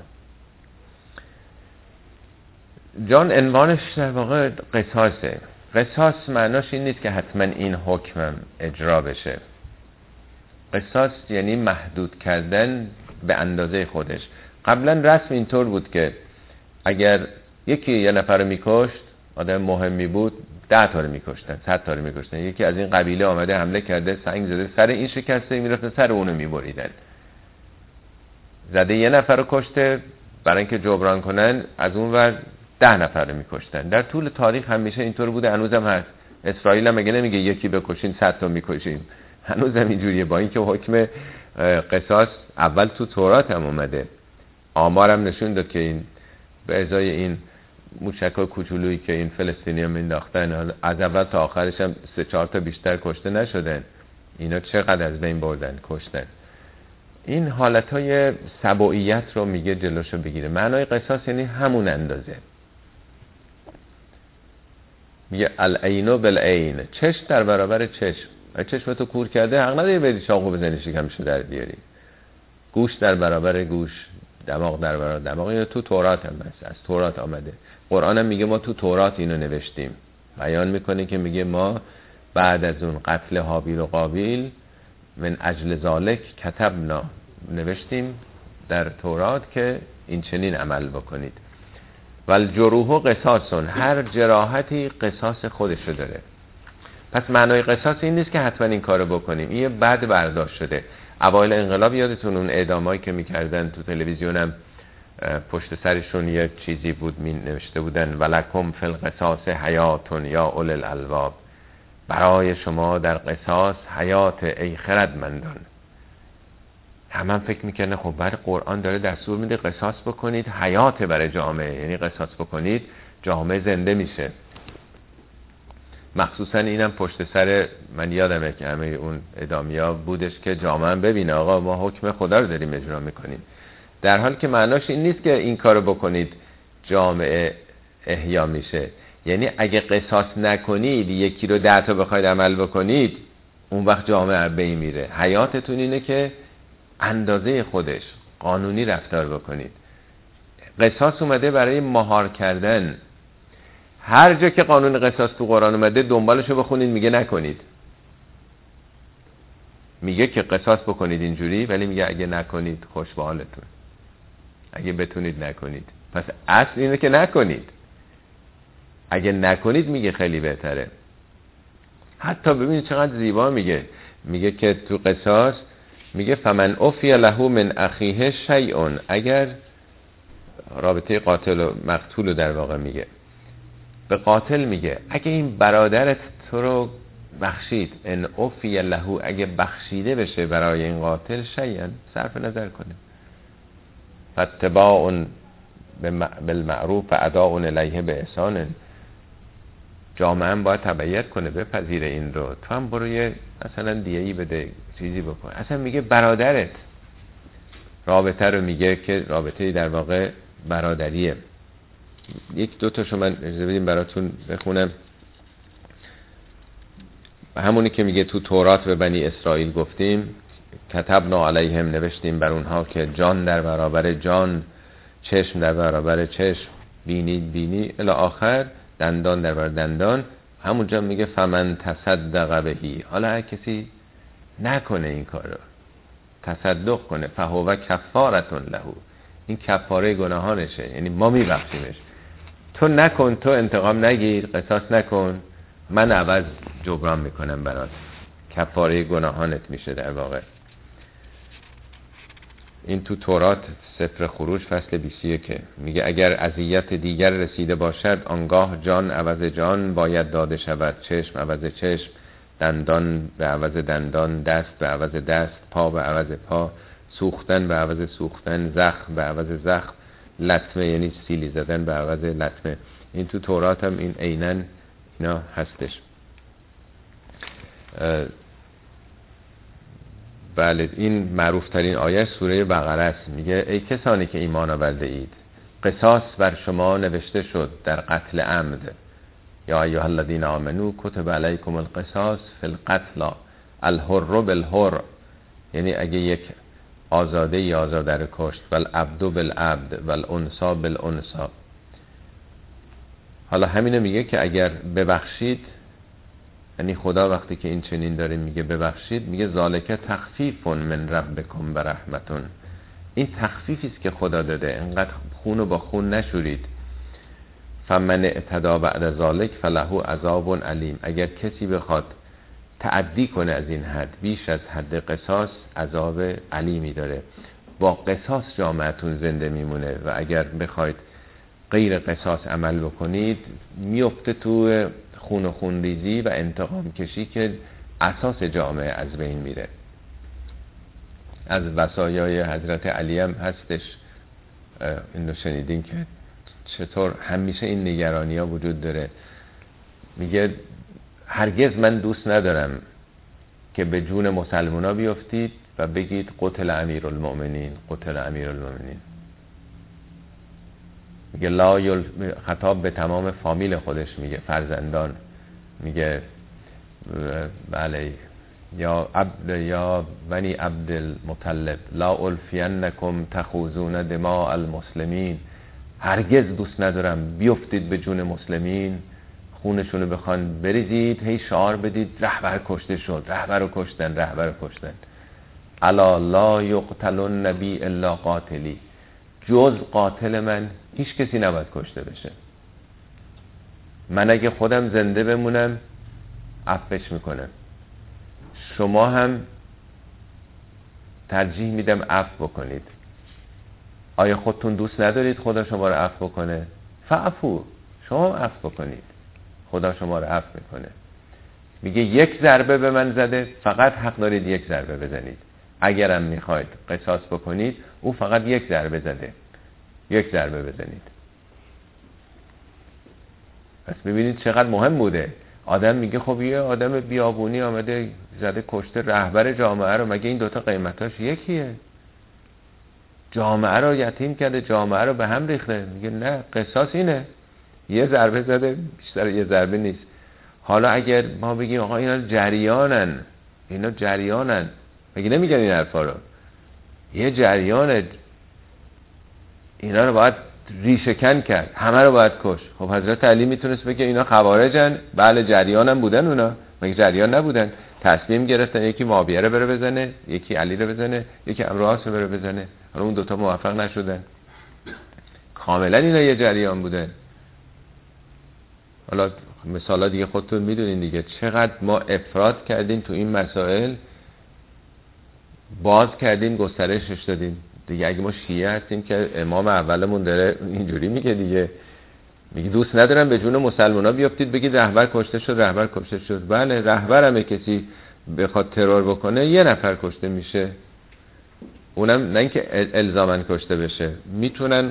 جان عنوانش در واقع قصاصه. قصاص معناش این نیست که حتما این حکمم اجرا بشه. قصاص یعنی محدود کردن به اندازه خودش. قبلا رسم اینطور بود که اگر یکی یه نفر رو میکشت، آدم مهمی بود، 10 تا رو میکشتن، 100 تا رو میکشتن. یکی از این قبیله آمده حمله کرده، سنگ زده سر این شکسته، میرفتن سر اونو میبریدن. زده یه نفر رو کشته، برای اینکه جبران کنن از اون ور 10 نفر رو میکشتن. در طول تاریخ همیشه اینطور بوده، هنوزم هست. اسرائیل هم مگه نمیگه یکی بکشین 100 تا میکشیم؟ هنوزم اینجوریه. با اینکه حکم قصاص اول تو تورات هم اومده، آمارم نشون داد که این به ازای این موشک‌های کوچولویی که این فلسطینی‌ها مینداختن، از اول تا آخرش هم 3-4 تا بیشتر کشته نشدن. اینا چقدر از بین بردن، کشتن. این حالتهای سبوعیت رو میگه جلوشو بگیره. معنای قصاص یعنی همون اندازه. میگه العینو بالعین، چشم در برابر چشم. چشم تو کور کرده، حق نداری بری چاقو بزنی شکمشو در بیاری. گوش در برابر گوش، دماغ در برابر دماغ. اینو تو تورات هم هست، از تورات آمده. قرآن هم میگه ما تو تورات اینو نوشتیم. بیان میکنه که میگه ما بعد از اون قتل هابیل و قابیل من اجل ذالک کتبنا، نوشتیم در تورات که این چنین عمل بکنید. والجروح قصاصون، هر جراحتی قصاص خودشو داره. پس معنای قصاص این نیست که حتما این کارو بکنیم. این بد برداشت شده. اوایل انقلاب یادتون اون اعدامایی که میکردن تو تلویزیونم پشت سرشون یه چیزی بود می نوشته بودن ولکم فی القصاص حیاتون یا اول الالباب، برای شما در قصاص حیات ای خردمندان. هم فکر میکنه خب برای قرآن داره دستور میده قصاص بکنید، حیات برای جامعه، یعنی قصاص بکنید جامعه زنده میشه. مخصوصا اینم پشت سر من یادمه که همه اون اعدامیا بودش که جامعه هم ببینه آقا ما حکم خدا رو داریم اجرا میکنیم. در حال که معناش این نیست که این کارو بکنید جامعه احیا میشه. یعنی اگه قصاص نکنید، یکی رو 10 تا بخواید عمل بکنید، اون وقت جامعه به این میره. حیاتتون اینه که اندازه خودش قانونی رفتار بکنید. قصاص اومده برای مهار کردن. هر جا که قانون قصاص تو قرآن اومده دنبالشو بخونید، میگه نکنید. میگه که قصاص بکنید اینجوری، ولی میگه اگه نکنید خوش به حالتون، اگه بتونید نکنید. پس اصل اینه که نکنید. اگه نکنید میگه خیلی بهتره. حتی ببینید چقدر زیبا میگه که تو قصاص میگه فمن عفی له من اخیه شیء، اگر رابطه قاتل و مقتول رو در واقع میگه، به قاتل میگه اگه این برادرت تو رو بخشید، ان عفی له، اگه بخشیده بشه برای این قاتل شیئا، صرف نظر کنه، فاتباع بالمعروف و اداء الیه باحسان، جامعه هم باید تبعیت کنه، بپذیره این رو. تو هم برو یه مثلا دیه‌ای بده، چیزی بکن. اصلا میگه برادرت، رابطه رو میگه که رابطه در واقع برادریه. یک دو تاشو من اجازه بدیم براتون بخونم. همونی که میگه تو تورات به بنی اسرائیل گفتیم، کتبنا علیهم نوشتیم بر اونها که جان در برابر جان، چشم در برابر چشم، بینی الی آخر، دندان در برابر دندان. همونجا میگه فمن تصدق بهی، حالا هر کسی نکنه این کار رو، تصدق کنه، فهو کفارتون له، این کفاره گناهانشه، یعنی ما میبخشیمش. تو نکن، تو انتقام نگیر، قصاص نکن، من عوض جبران میکنم برات، کفاره گناهانت میشه در واقع. این تو تورات سفر خروج فصل 21 میگه اگر اذیت دیگر رسیده باشد آنگاه جان عوض جان باید داده شود، چشم عوض چشم، دندان به عوض دندان، دست به عوض دست، پا به عوض پا، سوختن به عوض سوختن، زخم به عوض زخم، لطمه یعنی سیلی زدن به عوض لطمه. این تو تورات هم این عیناً اینا هستش. بله، این معروف ترین آیه سوره بقره است. میگه ای کسانی که ایمان آورده اید، قصاص بر شما نوشته شد در قتل عمد. یا ایها الذین آمنو کتب علیکم القصاص فی القتل الحر بالحر، یعنی اگه یک آزاده یا آزاده رو کشت، والعبد بالعبد والانثى بالانثى. حالا همینو میگه که اگر ببخشید، یعنی خدا وقتی که این چنین داره میگه ببخشید، میگه ذالک تخفیف من ربکم و رحمتون، این تخفیفی است که خدا داده، انقدر خون رو با خون نشورید. فمن اعتدی بعد ذالک فله عذاب علیم، اگر کسی بخواد تعدی کنه از این حد، بیش از حد قصاص، عذاب علیمی داره. با قصاص جامعتون زنده میمونه و اگر بخواید غیر قصاص عمل بکنید میفته تو خون و خونریزی و انتقام کشی که اساس جامعه از بین میره. از وصایای حضرت علی هم هستش، این رو شنیدین که چطور همیشه این نگرانی ها وجود داره. میگه هرگز من دوست ندارم که به جون مسلمان ها بیفتید و بگید قتل امیرالمؤمنین، قتل امیرالمؤمنین. میگه خطاب به تمام فامیل خودش، میگه فرزندان، میگه بله یا بنی عبد المطلب لا الفینکم تخوضون دماء المسلمین، هرگز دوست ندارم بیفتید به جون مسلمین، خونشونو بخوان بریزید، هی شعار بدید رهبر کشته شد، رهبر رو کشتن. الا لا یقتل النبی الا قاتلی، جز قاتل من هیچ کسی نباید کشته بشه. من اگه خودم زنده بمونم عفوش میکنم، شما هم ترجیح میدم عفو بکنید. آیا خودتون دوست ندارید خدا شما رو عفو بکنه؟ فعفو، شما عفو بکنید، خدا شما رو عفو میکنه. میگه یک ضربه به من زده، فقط حق دارید یک ضربه بزنید. اگرم میخواید قصاص بکنید، او فقط یک ضربه زده، یک ضربه بزنید. پس ببینید چقدر مهم بوده. آدم میگه خب یه آدم بیابونی آمده زده کشته رهبر جامعه رو، مگه این دوتا قیمتاش یکیه؟ جامعه رو یتیم کرده، جامعه رو به هم ریخته. میگه نه، قصاص اینه، یه ضربه زده، بیشتر یه ضربه نیست. حالا اگر ما بگیم آقا اینا جریانن، مگه نمیگن این حرفا رو؟ یه جریانه، اینا رو باید ریشه‌کن کرد، همه رو باید کش. خب حضرت علی میتونست بگه اینا خوارجن، بله جریانم بودن، اونا مگه جریان نبودن؟ تصمیم گرفتن یکی معاویه رو بره بزنه، یکی علی رو بزنه، یکی عمرو رو بره بزنه، حالا اون دوتا موفق نشدن. کاملا اینا یه جریان بودن. حالا مثالا دیگه خودتون میدونین دیگه، چقدر ما افراط کردیم تو این مسائل، باز کردیم، گسترشش دادیم دیگه. اگه ما شیعه هستیم که امام اولمون داره اینجوری میگه دیگه، میگه دوست ندارم به جون مسلمونا بیافتید بگید رهبر کشته شد. بله، رهبرم کسی بخواد ترور بکنه یه نفر کشته میشه، اونم نه اینکه الزامن کشته بشه، میتونن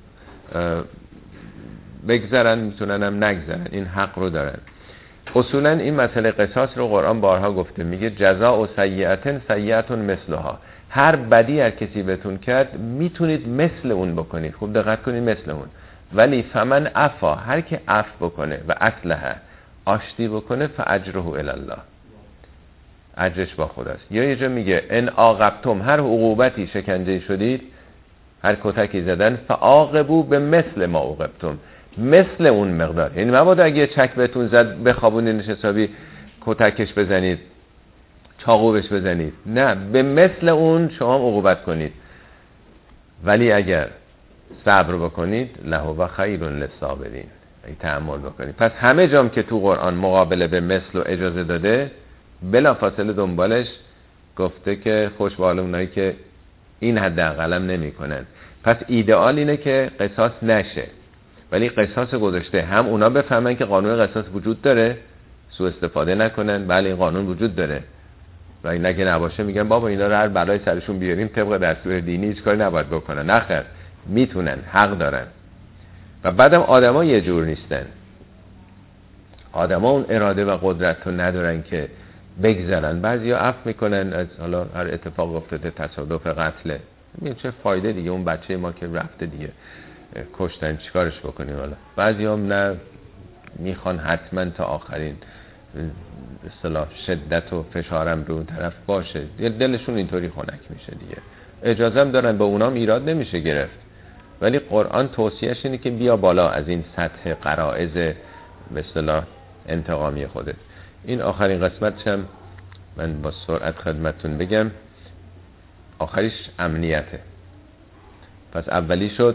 بگذرن، میتونن هم نگذرن، این حق رو دارن. اصولا این مسئله قصاص رو قرآن بارها گفته، میگه جزاء سیئة سیئة مثلها، هر بدی هر کسی بهتون کرد میتونید مثل اون بکنید. خوب دقت کنید، مثل اون. ولی فمن عفا، هر که عفو بکنه و اصلح، آشتی بکنه، فاجره الی الله، اجرش با خداست. یا یه جا میگه ان عاقبتم، هر عقوبتی شکنجه شدید، هر کتکی زدن، فعاقبوا به مثل ما عوقبتم، مثل اون مقدار. یعنی مبادا اگه چک بهتون زد بخوابونینش حسابی کتکش بزنید، چاقوبش بزنید، نه، به مثل اون شما عقوبت کنید. ولی اگر صبر بکنید لهو خیر للصابرین، ای تأمل بکنید. پس همه جام که تو قرآن مقابله به مثل و اجازه داده، بلا فاصله دنبالش گفته که خوش به حال اونایی که این حداقلم نمی‌کنن. پس ایدئال اینه که قصاص نشه، ولی قصاص گذاشته هم اونا بفهمن که قانون قصاص وجود داره، سوء استفاده نکنن. بله این قانون وجود داره و این اگه نباشه میگن بابا اینا رو هر بلای سرشون بیاریم طبق دستور دینی هیچ کاری نباید بکنن. نخیر، میتونن، حق دارن. و بعدم آدما یه جور نیستن، آدما اون اراده و قدرت رو ندارن که بگذرن. بعضیا عفو میکنن از حالا هر اتفاق افتاده، تصادف، قتله، میگن چه فایده دیگه، اون بچه ما که رفته دیگه، کشتن چیکارش بکنیم. حالا بعضیا هم نه، میخوان حتما تا آخرین اصطلاح شدت و فشارم رو اون طرف باشه، دلشون اینطوری خنک میشه دیگه. اجازه هم دارن، با اونام ایراد نمیشه گرفت، ولی قرآن توصیهش اینه که بیا بالا از این سطح غرایز به اصطلاح انتقامی خودت. این آخرین قسمتش هم من با سرعت خدمتتون بگم، آخریش امنیته. پس اولی شد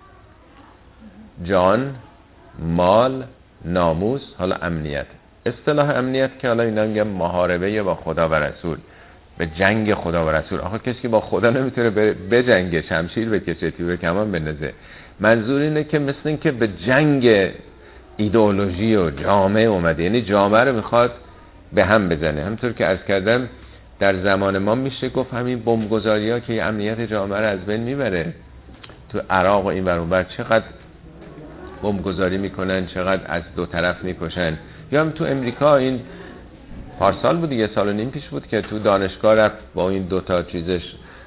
جان، مال، ناموس، حالا امنیت. اصطلاح امنیت که حالا اینا میگن محاربه با خدا و رسول، به جنگ خدا و رسول. آخه کسی که با خدا نمیتونه به جنگ، شمشیر بکشه، تیر کمان بندازه. منظور اینه که مثل این که به جنگ ایدئولوژی و جامعه اومده، یعنی جامعه رو میخواد به هم بزنه. همونطور که عرض کردم در زمان ما میشه گفت همین بمبگذاری ها که امنیت جامعه رو از بین میبره. تو عراق و این ور اون ور چقدر بمبگذاری میکنن، چقدر از دو طرف میکشن. یا هم تو امریکا این پارسال بود، یه سال و نیم پیش بود که تو دانشگاه رفت با این دوتا چیزش،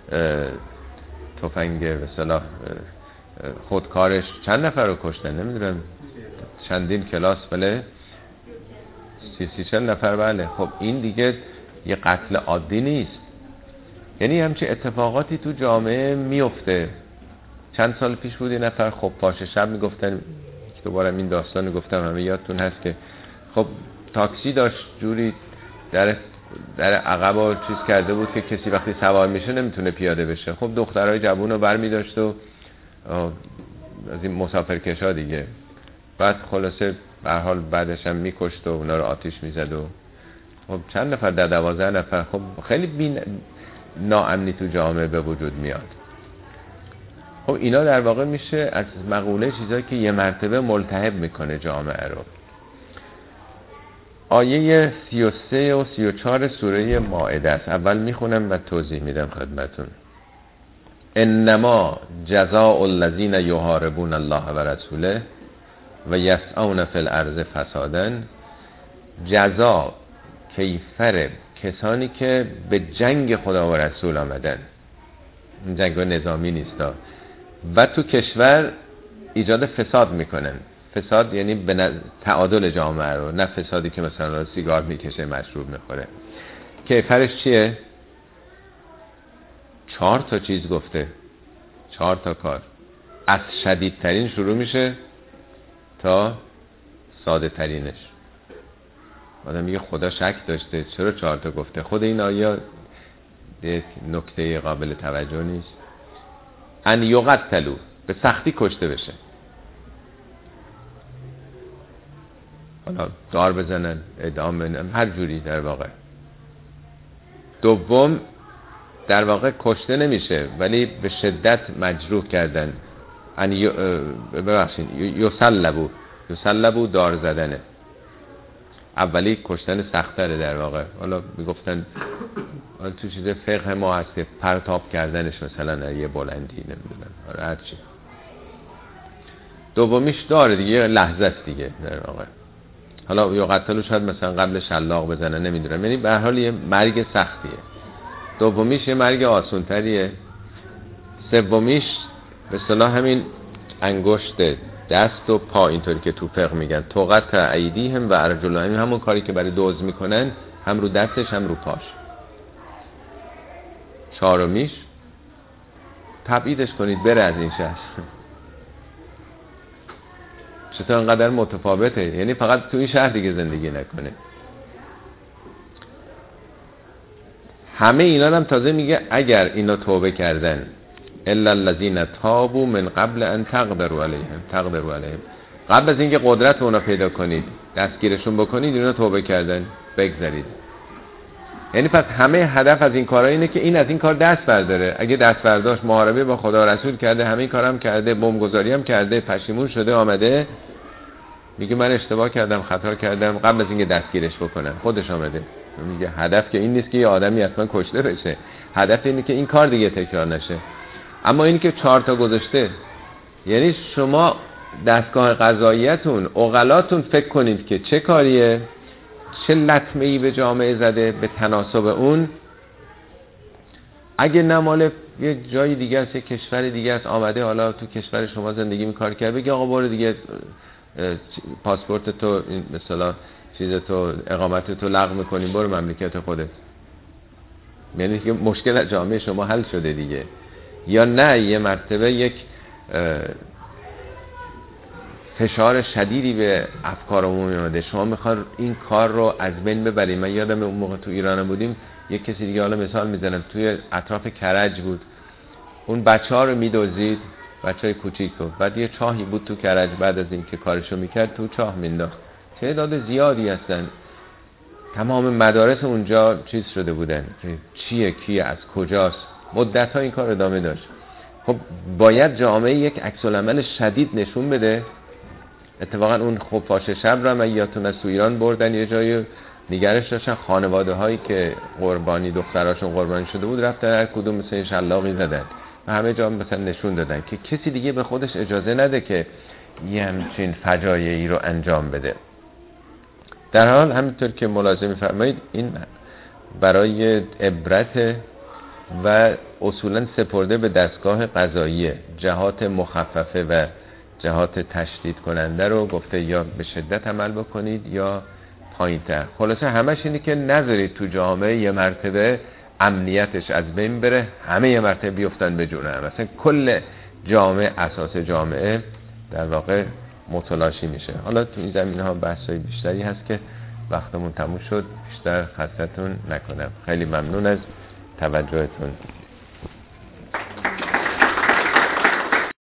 تفنگ به اصطلاح خودکارش، چند نفر رو کشتن، نمیدونم چندین کلاس، بله 30-40 نفر. بله خب این دیگه یه قتل عادی نیست. یعنی همچه اتفاقاتی تو جامعه میفته. چند سال پیش بود یه نفر خب پاش شب میگفتن، دوباره این داستان گفتم همه یادتون هست که خب تاکسی داشت جوری در عقب رو چیز کرده بود که کسی وقتی سوار میشه نمیتونه پیاده بشه. خب دخترای جوون رو برمی داشت و از این مسافرکشا دیگه. بعد خلاصه به هر حال بعدش هم میکشت و اونا رو آتیش میزد و خب چند نفر در 12 نفر. خب خیلی ناامنی تو جامعه به وجود میاد. خب اینا در واقع میشه از مقوله چیزایی که یه مرتبه ملتهب میکنه جامعه رو. آیه 33 و 34 سوره مائده است. اول میخونم و توضیح میدم خدمتون. انما جزاء الذین یحاربون الله و رسوله و یسعون فی الارض فسادا، جزا کیفر کسانی که به جنگ خدا و رسول آمدن، این جنگ نظامی نیستا، و تو کشور ایجاد فساد میکنن. فساد یعنی به تعادل جامعه رو، نه فسادی که مثلا سیگار میکشه، مشروب میخوره. کیفرش چیه؟ 4 تا چیز گفته، 4 تا کار. از شدیدترین شروع میشه تا ساده ترینش. آدم میگه خدا شک داشته چرا 4 تا گفته؟ خود این آیه یک نکته قابل توجه نیست. ان یقتلوا، به سختی کشته بشه، حالا دار بزنن، اعدام بدن، هر جوری در واقع. دوم در واقع کشته نمیشه ولی به شدت مجروح کردن. ببخشید یسلبو دار زدنه. اولی کشتن سختره در واقع. حالا میگفتن تو چیز فقه ما هست که پرتاب کردنش مثلا یه بلندی، نمیدونم هر چی. دومیش داره دیگه، لحظه است دیگه در واقع. حالا یا قتلو شاید مثلا قبل شلاق بزنه، نمیدونم، یعنی به هر حال یه مرگ سختیه. دومیش یه مرگ آسونتریه. سومیش به اصطلاح همین انگشت دست و پا، اینطوری که تو فقه میگن توقت ایدیهم و ارجلهم، همون کاری که برای دوز میکنن هم رو دستش هم رو پاش. چهارمیش تبعیدش کنید بره از این شهر. چطور انقدر متفاوته؟ یعنی فقط تو این شهر دیگه زندگی نکنه. همه اینا هم تازه میگه اگر اینا توبه کردن، الا الذين تابوا من قبل ان تقدروا علیهم، قبل از اینکه قدرت اونا پیدا کنید دستگیرشون بکنید، اینا توبه کردن، بگذارید. یعنی پس همه هدف از این کارا اینه که این از این کار دست برداره. اگه دست برداشت، محاربه با خدا رسول کرده، همین کارم کرده، بمبگذاری هم کرده، پشیمون شده، آمده میگه من اشتباه کردم، خطا کردم، قبل از اینکه دستگیرش بکنن خودش آمده میگه هدف که این نیست که یه آدمی حتما کشته بشه، هدف اینه که این کار دیگه تکرار نشه. اما این که 4 تا گذاشته، یعنی شما دستگاه قضاییتون، عقلاتون فکر کنید که چه کاریه، چه لطمه‌ای به جامعه زده، به تناسب اون. اگه نماله یه جای دیگه است، یه کشور دیگه است، آمده حالا تو کشور شما زندگی می‌کار کرد، بگی آقا برو دیگه پاسپورت تو مثلا چیز تو اقامت تو لغو می‌کنیم، برو مملکت خودت. یعنی که مشکل از جامعه شما حل شده دیگه. یا نه یه مرتبه یک فشار شدیدی به افکار عمومی اومده، شما میخوان این کار رو از بین ببرید. من یادم اون موقع تو ایران بودیم، یک کسی دیگه، حالا مثال میزنم، توی اطراف کرج بود، اون بچه‌ها رو میدوزید، بچهای کوچیک رو، بعد یه چاهی بود تو کرج، بعد از اینکه کارشو میکرد تو چاه مینداخت. تعداد زیادی هستن، تمام مدارس اونجا چیز شده بودن که چیه کیه از کجاست، مدت‌ها این کار ادامه داشت. خب باید جامعه یک عکس‌العمل شدید نشون بده. اتفاقا اون خفاش شب را من یادتون از تو ایران بردن یه جایی نگرش داشتن، خانواده هایی که قربانی دختراشون قربانی شده بود رفتن هر کدوم مثل شلاقی زدن و همه جا مثلا نشون دادن که کسی دیگه به خودش اجازه نده که یه همچین فجایعی رو انجام بده. در حال همینطور که ملاحظه می‌فرمایید این برای عبرت و اصولا سپرده به دستگاه قضاییه. جهات مخففه و جهات تشدید کننده رو گفته یا به شدت عمل بکنید یا پایین‌تر. خلاصه همش اینه که نذارید تو جامعه یه مرتبه امنیتش از بین بره، همه یه مرتبه بیفتن به جون هم. مثلا کل جامعه، اساس جامعه در واقع متلاشی میشه. حالا تو این زمینه‌ها بحث‌های بیشتری هست که وقتمون تموم شد، بیشتر خستتون نکنم. خیلی ممنون از توجهتون.